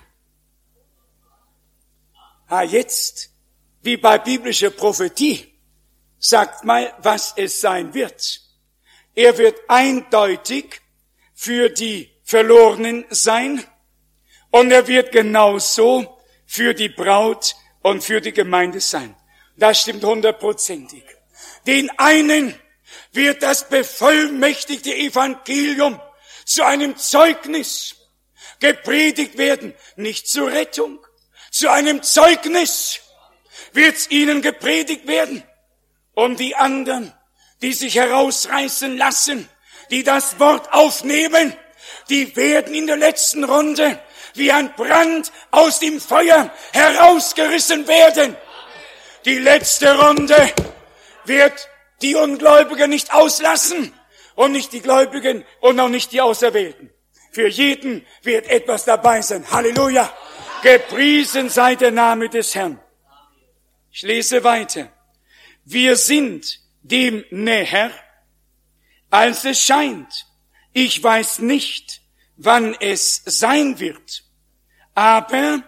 Ah, jetzt, wie bei biblischer Prophetie, sagt mal, was es sein wird. Er wird eindeutig für die Verlorenen sein und er wird genauso für die Braut und für die Gemeinde sein. Das stimmt hundertprozentig. Den einen wird das bevollmächtigte Evangelium zu einem Zeugnis gepredigt werden, nicht zur Rettung. Zu einem Zeugnis wird's ihnen gepredigt werden. Und die anderen, die sich herausreißen lassen, die das Wort aufnehmen, die werden in der letzten Runde wie ein Brand aus dem Feuer herausgerissen werden. Die letzte Runde wird die Ungläubigen nicht auslassen und nicht die Gläubigen und auch nicht die Auserwählten. Für jeden wird etwas dabei sein. Halleluja! Gepriesen sei der Name des Herrn. Ich lese weiter. Wir sind dem näher, als es scheint. Ich weiß nicht, wann es sein wird. Aber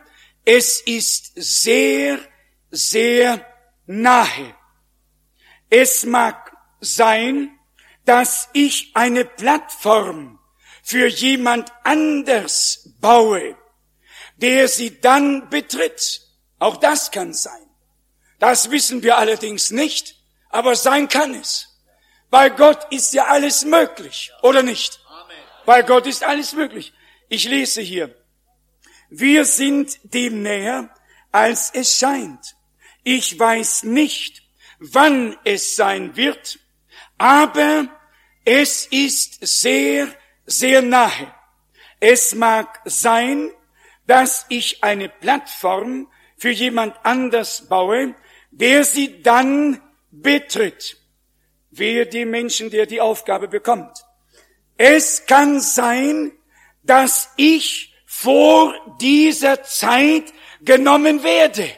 es ist sehr, sehr nahe. Es mag sein, dass ich eine Plattform für jemand anders baue, der sie dann betritt. Auch das kann sein. Das wissen wir allerdings nicht, aber sein kann es. Bei Gott ist ja alles möglich, oder nicht? Amen. Bei Gott ist alles möglich. Ich lese hier. Wir sind dem näher, als es scheint. Ich weiß nicht, wann es sein wird, aber es ist sehr, sehr nahe. Es mag sein, dass ich eine Plattform für jemand anders baue, der sie dann betritt. Wehe dem Menschen, der die Aufgabe bekommt. Es kann sein, dass ich vor dieser Zeit genommen werde.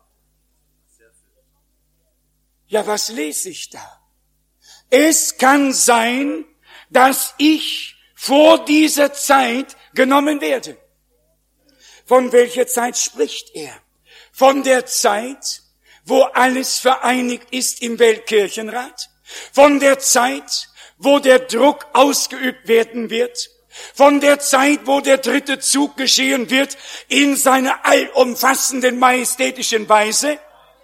Ja, was lese ich da? Es kann sein, dass ich vor dieser Zeit genommen werde. Von welcher Zeit spricht er? Von der Zeit, wo alles vereinigt ist im Weltkirchenrat? Von der Zeit, wo der Druck ausgeübt werden wird? Von der Zeit, wo der dritte Zug geschehen wird in seiner allumfassenden, majestätischen Weise?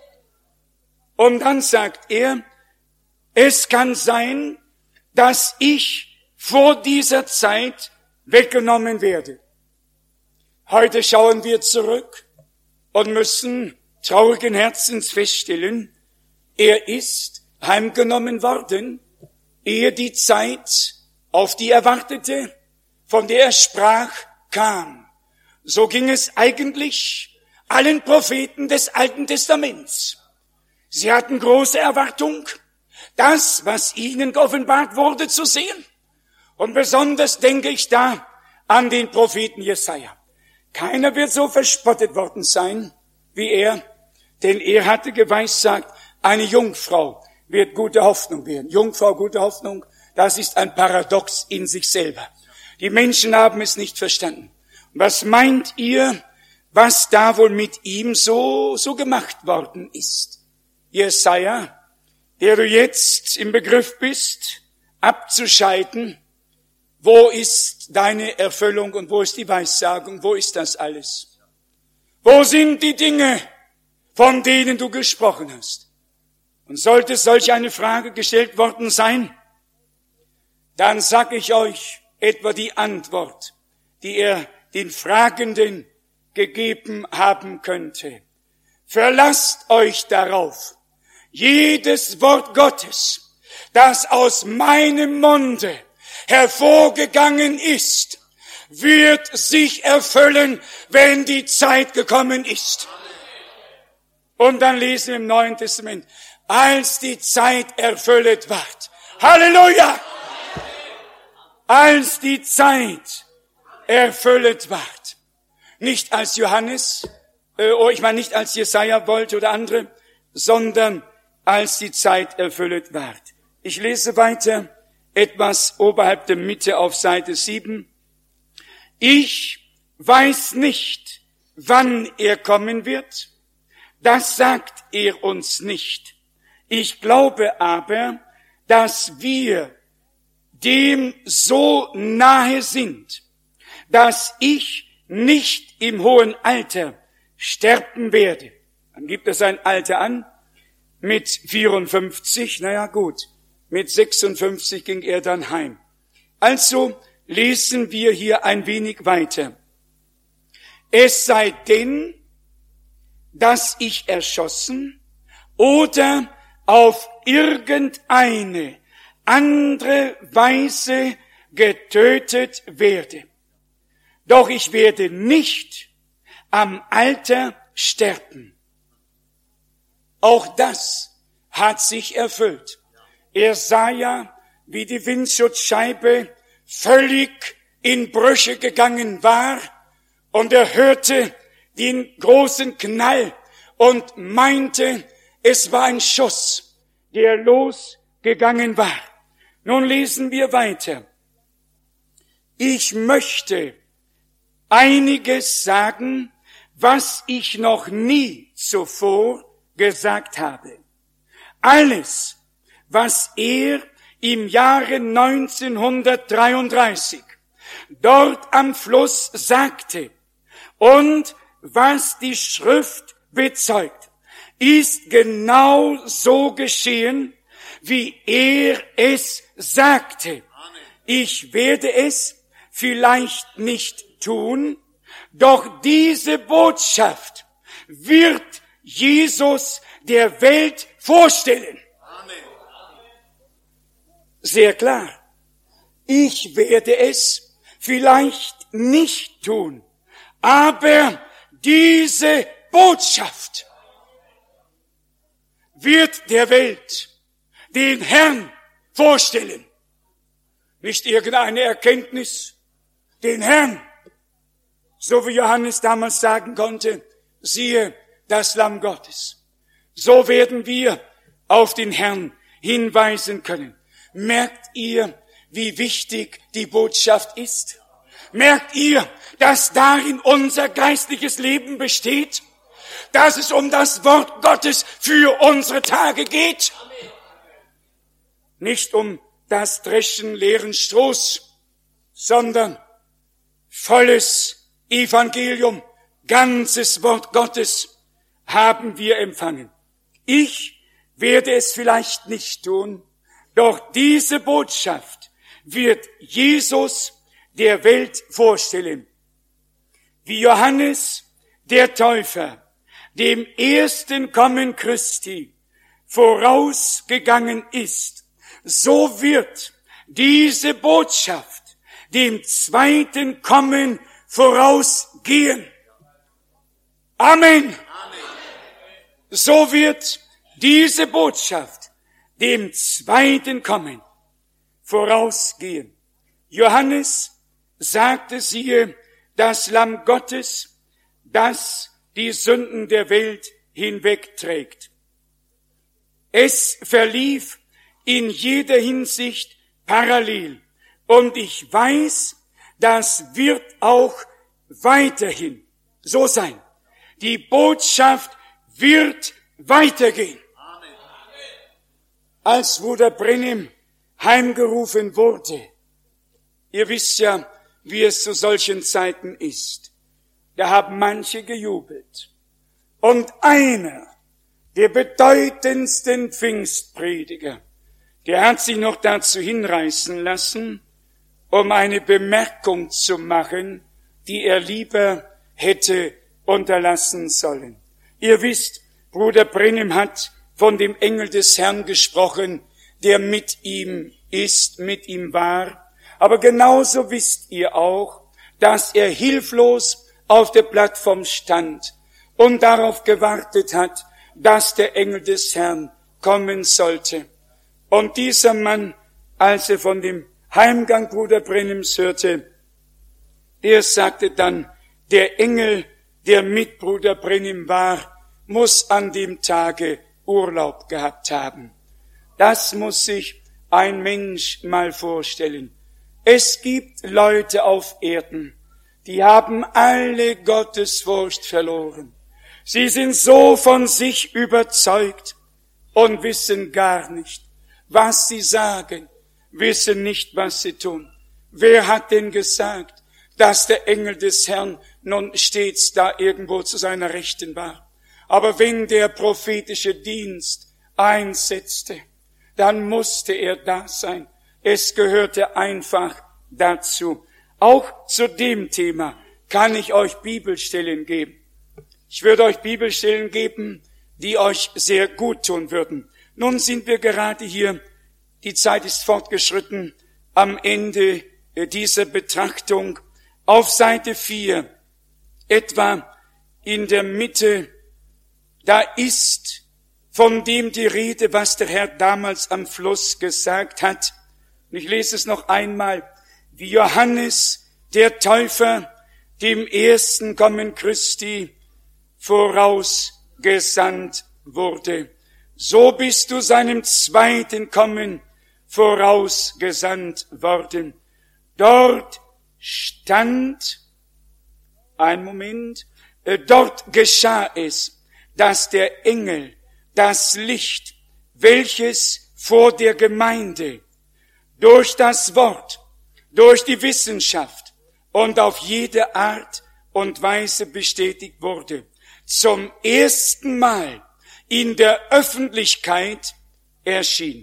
Und dann sagt er, es kann sein, dass ich vor dieser Zeit weggenommen werde. Heute schauen wir zurück und müssen traurigen Herzens feststellen, er ist heimgenommen worden, ehe die Zeit, auf die er wartete, von der er sprach, kam. So ging es eigentlich allen Propheten des Alten Testaments. Sie hatten große Erwartung, das, was ihnen geoffenbart wurde, zu sehen. Und besonders denke ich da an den Propheten Jesaja. Keiner wird so verspottet worden sein wie er, denn er hatte geweissagt, eine Jungfrau wird gute Hoffnung werden. Jungfrau, gute Hoffnung, das ist ein Paradox in sich selber. Die Menschen haben es nicht verstanden. Was meint ihr, was da wohl mit ihm so, so gemacht worden ist? Jesaja, der du jetzt im Begriff bist, abzuscheiden, wo ist deine Erfüllung und wo ist die Weissagung, wo ist das alles? Wo sind die Dinge, von denen du gesprochen hast? Und sollte solch eine Frage gestellt worden sein, dann sag ich euch etwa die Antwort, die er den Fragenden gegeben haben könnte. Verlasst euch darauf, jedes Wort Gottes, das aus meinem Munde hervorgegangen ist, wird sich erfüllen, wenn die Zeit gekommen ist. Und dann lesen wir im Neuen Testament, als die Zeit erfüllt ward. Halleluja! Als die Zeit erfüllt ward. Nicht als Johannes, äh, oh, ich meine nicht als Jesaja wollte oder andere, sondern als die Zeit erfüllt ward. Ich lese weiter, etwas oberhalb der Mitte auf Seite sieben. Ich weiß nicht, wann er kommen wird. Das sagt er uns nicht. Ich glaube aber, dass wir dem so nahe sind, dass ich nicht im hohen Alter sterben werde. Dann gibt er sein Alter an mit vierundfünfzig, naja gut, mit sechsundfünfzig ging er dann heim. Also lesen wir hier ein wenig weiter. Es sei denn, dass ich erschossen oder auf irgendeine andere Weise getötet werde. Doch ich werde nicht am Alter sterben. Auch das hat sich erfüllt. Er sah ja, wie die Windschutzscheibe völlig in Brüche gegangen war und er hörte den großen Knall und meinte, es war ein Schuss, der losgegangen war. Nun lesen wir weiter. Ich möchte einiges sagen, was ich noch nie zuvor gesagt habe. Alles, was er im Jahre neunzehnhundertdreiunddreißig dort am Fluss sagte und was die Schrift bezeugt, ist genau so geschehen, wie er es sagte. Ich werde es vielleicht nicht tun, doch diese Botschaft wird Jesus der Welt vorstellen. Sehr klar. Ich werde es vielleicht nicht tun, aber diese Botschaft wird der Welt den Herrn vorstellen. Nicht irgendeine Erkenntnis, den Herrn. So wie Johannes damals sagen konnte, siehe das Lamm Gottes. So werden wir auf den Herrn hinweisen können. Merkt ihr, wie wichtig die Botschaft ist? Merkt ihr, dass darin unser geistliches Leben besteht? Dass es um das Wort Gottes für unsere Tage geht? Nicht um das Dreschen leeren Strohs, sondern volles Evangelium, ganzes Wort Gottes haben wir empfangen. Ich werde es vielleicht nicht tun, doch diese Botschaft wird Jesus der Welt vorstellen. Wie Johannes der Täufer dem ersten Kommen Christi vorausgegangen ist, so wird diese Botschaft dem zweiten Kommen vorausgehen. Amen. Amen. So wird diese Botschaft dem zweiten Kommen vorausgehen. Johannes sagte, siehe, das Lamm Gottes, das die Sünden der Welt hinwegträgt. Es verlief in jeder Hinsicht parallel. Und ich weiß, das wird auch weiterhin so sein. Die Botschaft wird weitergehen. Amen. Als Bruder Branham heimgerufen wurde, ihr wisst ja, wie es zu solchen Zeiten ist, da haben manche gejubelt. Und einer der bedeutendsten Pfingstprediger, der hat sich noch dazu hinreißen lassen, um eine Bemerkung zu machen, die er lieber hätte unterlassen sollen. Ihr wisst, Bruder Branham hat von dem Engel des Herrn gesprochen, der mit ihm ist, mit ihm war. Aber genauso wisst ihr auch, dass er hilflos auf der Plattform stand und darauf gewartet hat, dass der Engel des Herrn kommen sollte. Und dieser Mann, als er von dem Heimgang Bruder Branhams hörte, der sagte dann, der Engel, der mit Bruder Branham war, muss an dem Tage Urlaub gehabt haben. Das muss sich ein Mensch mal vorstellen. Es gibt Leute auf Erden, die haben alle Gottesfurcht verloren. Sie sind so von sich überzeugt und wissen gar nicht, was sie sagen, wissen nicht, was sie tun. Wer hat denn gesagt, dass der Engel des Herrn nun stets da irgendwo zu seiner Rechten war? Aber wenn der prophetische Dienst einsetzte, dann musste er da sein. Es gehörte einfach dazu. Auch zu dem Thema kann ich euch Bibelstellen geben. Ich würde euch Bibelstellen geben, die euch sehr gut tun würden. Nun sind wir gerade hier, die Zeit ist fortgeschritten, am Ende dieser Betrachtung auf Seite vier, etwa in der Mitte, da ist von dem die Rede, was der Herr damals am Fluss gesagt hat. Und ich lese es noch einmal, wie Johannes der Täufer dem ersten Kommen Christi vorausgesandt wurde. So bist du seinem zweiten Kommen vorausgesandt worden. Dort stand, ein Moment, dort geschah es, dass der Engel das Licht, welches vor der Gemeinde durch das Wort, durch die Wissenschaft und auf jede Art und Weise bestätigt wurde, zum ersten Mal in der Öffentlichkeit erschien.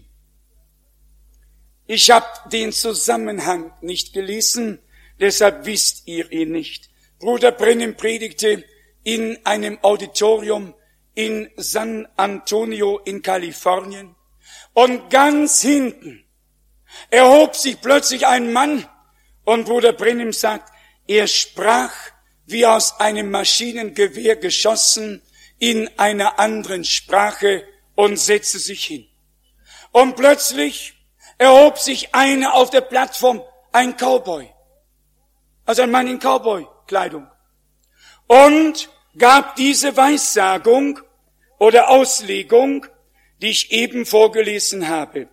Ich habe den Zusammenhang nicht gelesen, deshalb wisst ihr ihn nicht. Bruder Branham predigte in einem Auditorium in San Antonio in Kalifornien und ganz hinten erhob sich plötzlich ein Mann und Bruder Branham sagt, er sprach wie aus einem Maschinengewehr geschossen in einer anderen Sprache und setzte sich hin. Und plötzlich erhob sich einer auf der Plattform, ein Cowboy, also ein Mann in Cowboy-Kleidung, und gab diese Weissagung oder Auslegung, die ich eben vorgelesen habe.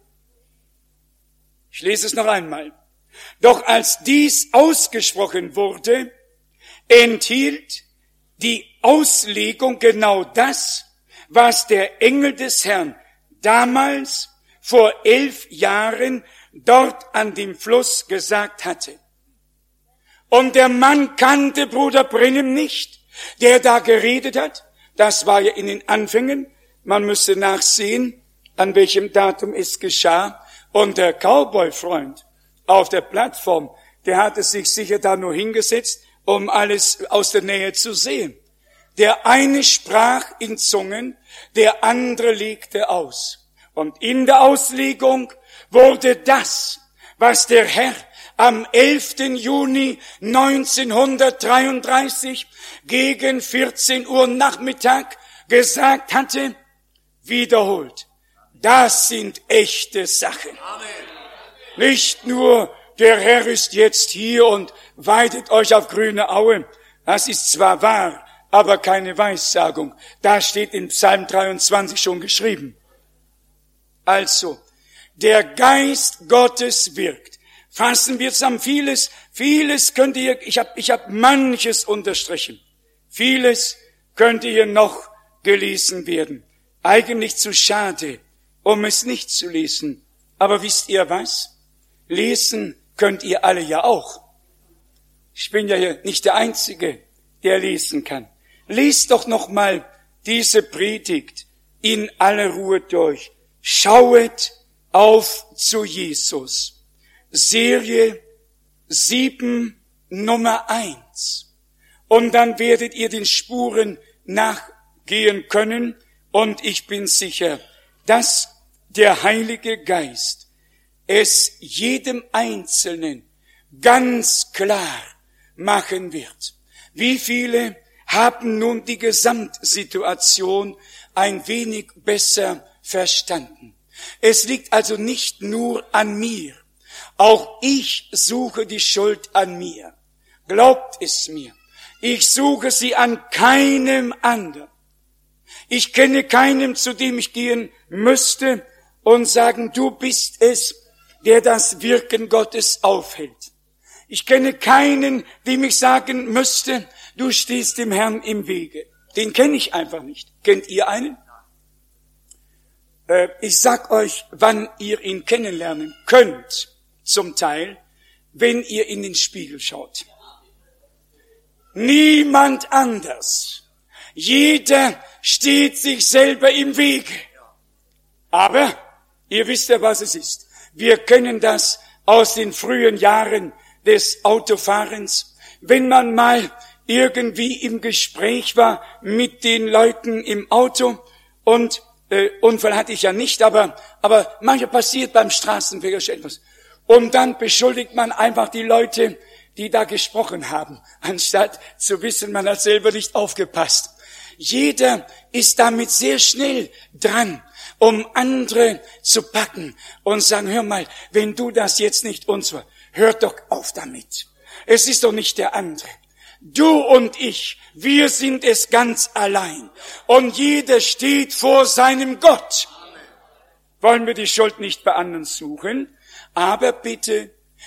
Ich lese es noch einmal. Doch als dies ausgesprochen wurde, enthielt die Auslegung genau das, was der Engel des Herrn damals vor elf Jahren dort an dem Fluss gesagt hatte. Und der Mann kannte Bruder Branham nicht, der da geredet hat. Das war ja in den Anfängen. Man müsste nachsehen, an welchem Datum es geschah. Und der Cowboy-Freund auf der Plattform, der hatte sich sicher da nur hingesetzt, um alles aus der Nähe zu sehen. Der eine sprach in Zungen, der andere legte aus. Und in der Auslegung wurde das, was der Herr am elften Juni neunzehnhundertdreiunddreißig gegen vierzehn Uhr Nachmittag gesagt hatte, wiederholt. Das sind echte Sachen. Amen. Nicht nur, der Herr ist jetzt hier und weidet euch auf grüne Aue. Das ist zwar wahr, aber keine Weissagung. Da steht in Psalm dreiundzwanzig schon geschrieben. Also, der Geist Gottes wirkt. Fassen wir zusammen vieles, vieles könnt ihr, ich habe ich hab manches unterstrichen. Vieles könnte hier noch gelesen werden. Eigentlich zu schade, um es nicht zu lesen. Aber wisst ihr was? Lesen könnt ihr alle ja auch. Ich bin ja hier nicht der Einzige, der lesen kann. Lest doch noch mal diese Predigt in aller Ruhe durch. Schauet auf zu Jesus. Serie sieben, Nummer eins. Und dann werdet ihr den Spuren nachgehen können. Und ich bin sicher, dass der Heilige Geist es jedem Einzelnen ganz klar machen wird. Wie viele haben nun die Gesamtsituation ein wenig besser verstanden? Es liegt also nicht nur an mir. Auch ich suche die Schuld an mir. Glaubt es mir. Ich suche sie an keinem anderen. Ich kenne keinen, zu dem ich gehen müsste und sagen, du bist es, der das Wirken Gottes aufhält. Ich kenne keinen, dem ich sagen müsste, du stehst dem Herrn im Wege. Den kenne ich einfach nicht. Kennt ihr einen? Äh, ich sag euch, wann ihr ihn kennenlernen könnt, zum Teil, wenn ihr in den Spiegel schaut. Niemand anders. Jeder steht sich selber im Wege. Aber ihr wisst ja, was es ist. Wir kennen das aus den frühen Jahren des Autofahrens. Wenn man mal irgendwie im Gespräch war mit den Leuten im Auto und äh, Unfall hatte ich ja nicht, aber aber manchmal passiert beim Straßenverkehr schon etwas. Und dann beschuldigt man einfach die Leute, die da gesprochen haben, anstatt zu wissen, man hat selber nicht aufgepasst. Jeder ist damit sehr schnell dran, um andere zu packen und sagen, hör mal, wenn du das jetzt nicht uns war, hört doch auf damit. Es ist doch nicht der andere. Du und ich, wir sind es ganz allein. Und jeder steht vor seinem Gott. Wollen wir die Schuld nicht bei anderen suchen? Aber bitte,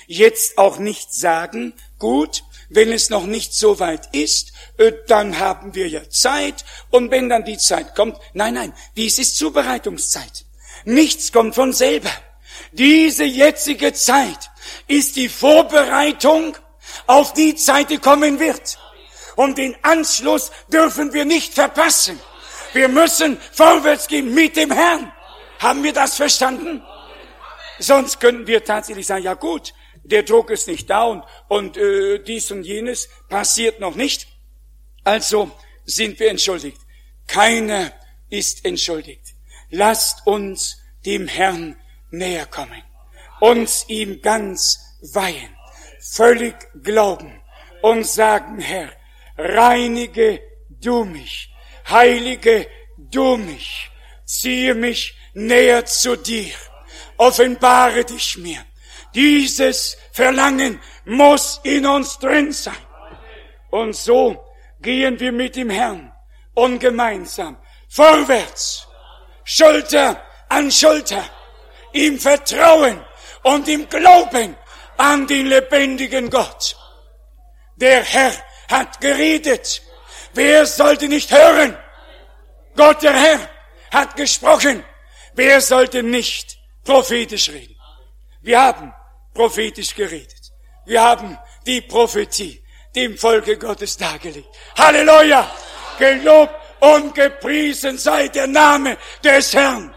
jetzt auch nicht sagen, gut, wenn es noch nicht so weit ist, dann haben wir ja Zeit, und wenn dann die Zeit kommt, nein, nein, dies ist Zubereitungszeit. Nichts kommt von selber. Diese jetzige Zeit ist die Vorbereitung auf die Zeit, die kommen wird. Und den Anschluss dürfen wir nicht verpassen. Wir müssen vorwärts gehen mit dem Herrn. Haben wir das verstanden? Sonst könnten wir tatsächlich sagen, ja gut, der Druck ist nicht da und, und äh, dies und jenes passiert noch nicht. Also sind wir entschuldigt. Keiner ist entschuldigt. Lasst uns dem Herrn näher kommen, uns ihm ganz weihen, völlig glauben und sagen, Herr, reinige du mich, heilige du mich, ziehe mich näher zu dir, offenbare dich mir. Dieses Verlangen muss in uns drin sein. Und so gehen wir mit dem Herrn und gemeinsam vorwärts, Schulter an Schulter, im Vertrauen und im Glauben an den lebendigen Gott. Der Herr hat geredet. Wer sollte nicht hören? Gott, der Herr, hat gesprochen. Wer sollte nicht prophetisch reden? Wir haben prophetisch geredet. Wir haben die Prophetie dem Volke Gottes dargelegt. Halleluja! Gelobt und gepriesen sei der Name des Herrn.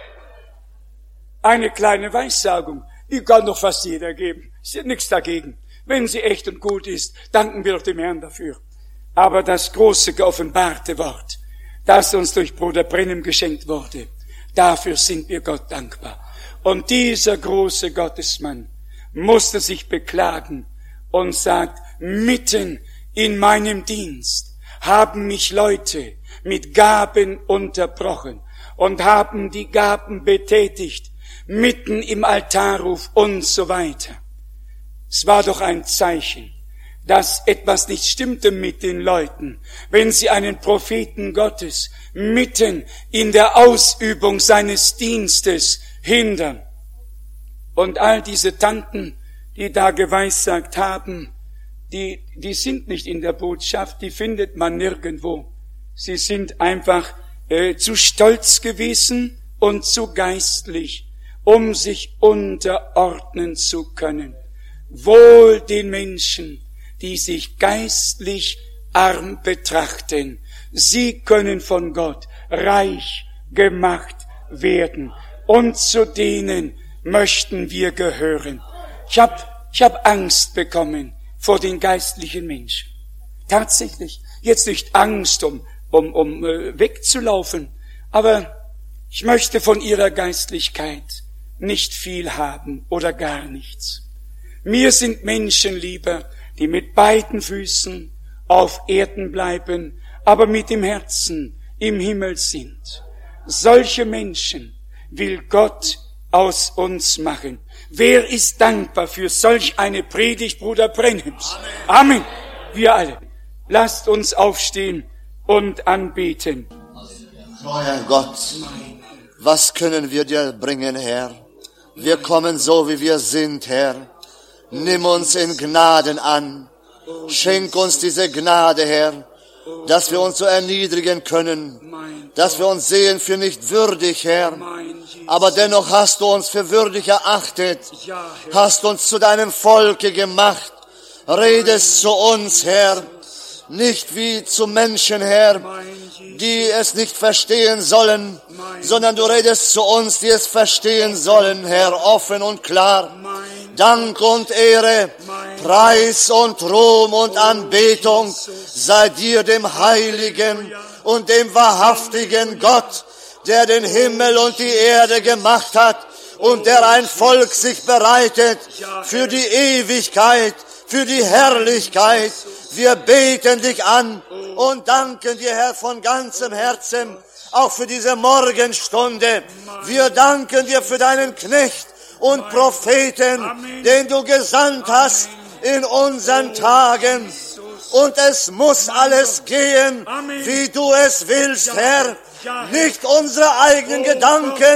Eine kleine Weissagung, die kann doch fast jeder geben. Ist ja nichts dagegen. Wenn sie echt und gut ist, danken wir doch dem Herrn dafür. Aber das große geoffenbarte Wort, das uns durch Bruder Brennem geschenkt wurde, dafür sind wir Gott dankbar. Und dieser große Gottesmann musste sich beklagen und sagt, mitten in meinem Dienst haben mich Leute mit Gaben unterbrochen und haben die Gaben betätigt, mitten im Altarruf und so weiter. Es war doch ein Zeichen, dass etwas nicht stimmte mit den Leuten, wenn sie einen Propheten Gottes mitten in der Ausübung seines Dienstes hindern. Und all diese Tanten, die da geweissagt haben, die, die sind nicht in der Botschaft, die findet man nirgendwo. Sie sind einfach äh, zu stolz gewesen und zu geistlich, um sich unterordnen zu können. Wohl den Menschen, die sich geistlich arm betrachten. Sie können von Gott reich gemacht werden. Und zu denen möchten wir gehören. Ich hab, ich hab Angst bekommen vor den geistlichen Menschen. Tatsächlich. Jetzt nicht Angst, um, um, um äh, wegzulaufen, aber ich möchte von ihrer Geistlichkeit nicht viel haben oder gar nichts. Mir sind Menschen lieber, die mit beiden Füßen auf Erden bleiben, aber mit dem Herzen im Himmel sind. Solche Menschen will Gott aus uns machen. Wer ist dankbar für solch eine Predigt, Bruder Brenhems? Amen. Amen. Wir alle. Lasst uns aufstehen und anbeten. Treuer Gott, was können wir dir bringen, Herr? Wir kommen so, wie wir sind, Herr. Nimm uns in Gnaden an. Schenk uns diese Gnade, Herr, dass wir uns so erniedrigen können, dass wir uns sehen für nicht würdig, Herr. Aber dennoch hast du uns für würdig erachtet, hast uns zu deinem Volke gemacht. Redest zu uns, Herr, nicht wie zu Menschen, Herr, die es nicht verstehen sollen, sondern du redest zu uns, die es verstehen sollen, Herr, offen und klar. Dank und Ehre, Preis und Ruhm und Anbetung sei dir, dem heiligen und dem wahrhaftigen Gott, der den Himmel und die Erde gemacht hat und der ein Volk sich bereitet für die Ewigkeit, für die Herrlichkeit. Wir beten dich an und danken dir, Herr, von ganzem Herzen, auch für diese Morgenstunde. Wir danken dir für deinen Knecht und Propheten, den du gesandt hast in unseren Tagen. Und es muss alles gehen, wie du es willst, Herr. Nicht unsere eigenen Gedanken,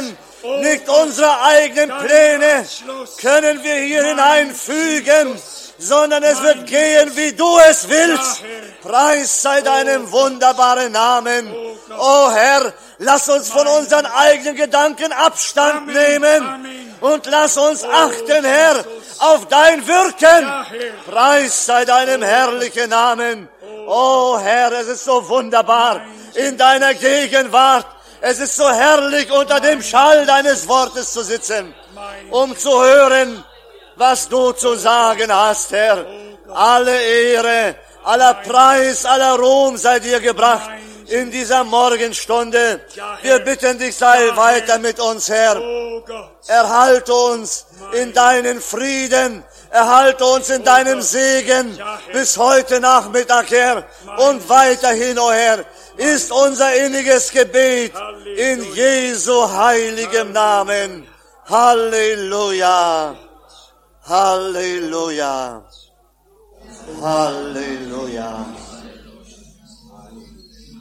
Nicht unsere eigenen Pläne können wir hier hineinfügen, sondern es wird gehen, wie du es willst. Preis sei deinem wunderbaren Namen. O Herr, lass uns von unseren eigenen Gedanken Abstand nehmen und lass uns achten, Herr, auf dein Wirken. Preis sei deinem herrlichen Namen. O Herr, es ist so wunderbar in deiner Gegenwart. Es ist so herrlich, unter dem Schall deines Wortes zu sitzen, um zu hören, was du zu sagen hast, Herr. Alle Ehre, aller Preis, aller Ruhm sei dir gebracht in dieser Morgenstunde. Wir bitten dich, sei weiter mit uns, Herr. Erhalte uns in deinen Frieden, erhalte uns in deinem Segen bis heute Nachmittag, Herr, und weiterhin, o Herr, ist unser inniges Gebet in Jesu heiligem Namen. Halleluja, Halleluja, Halleluja.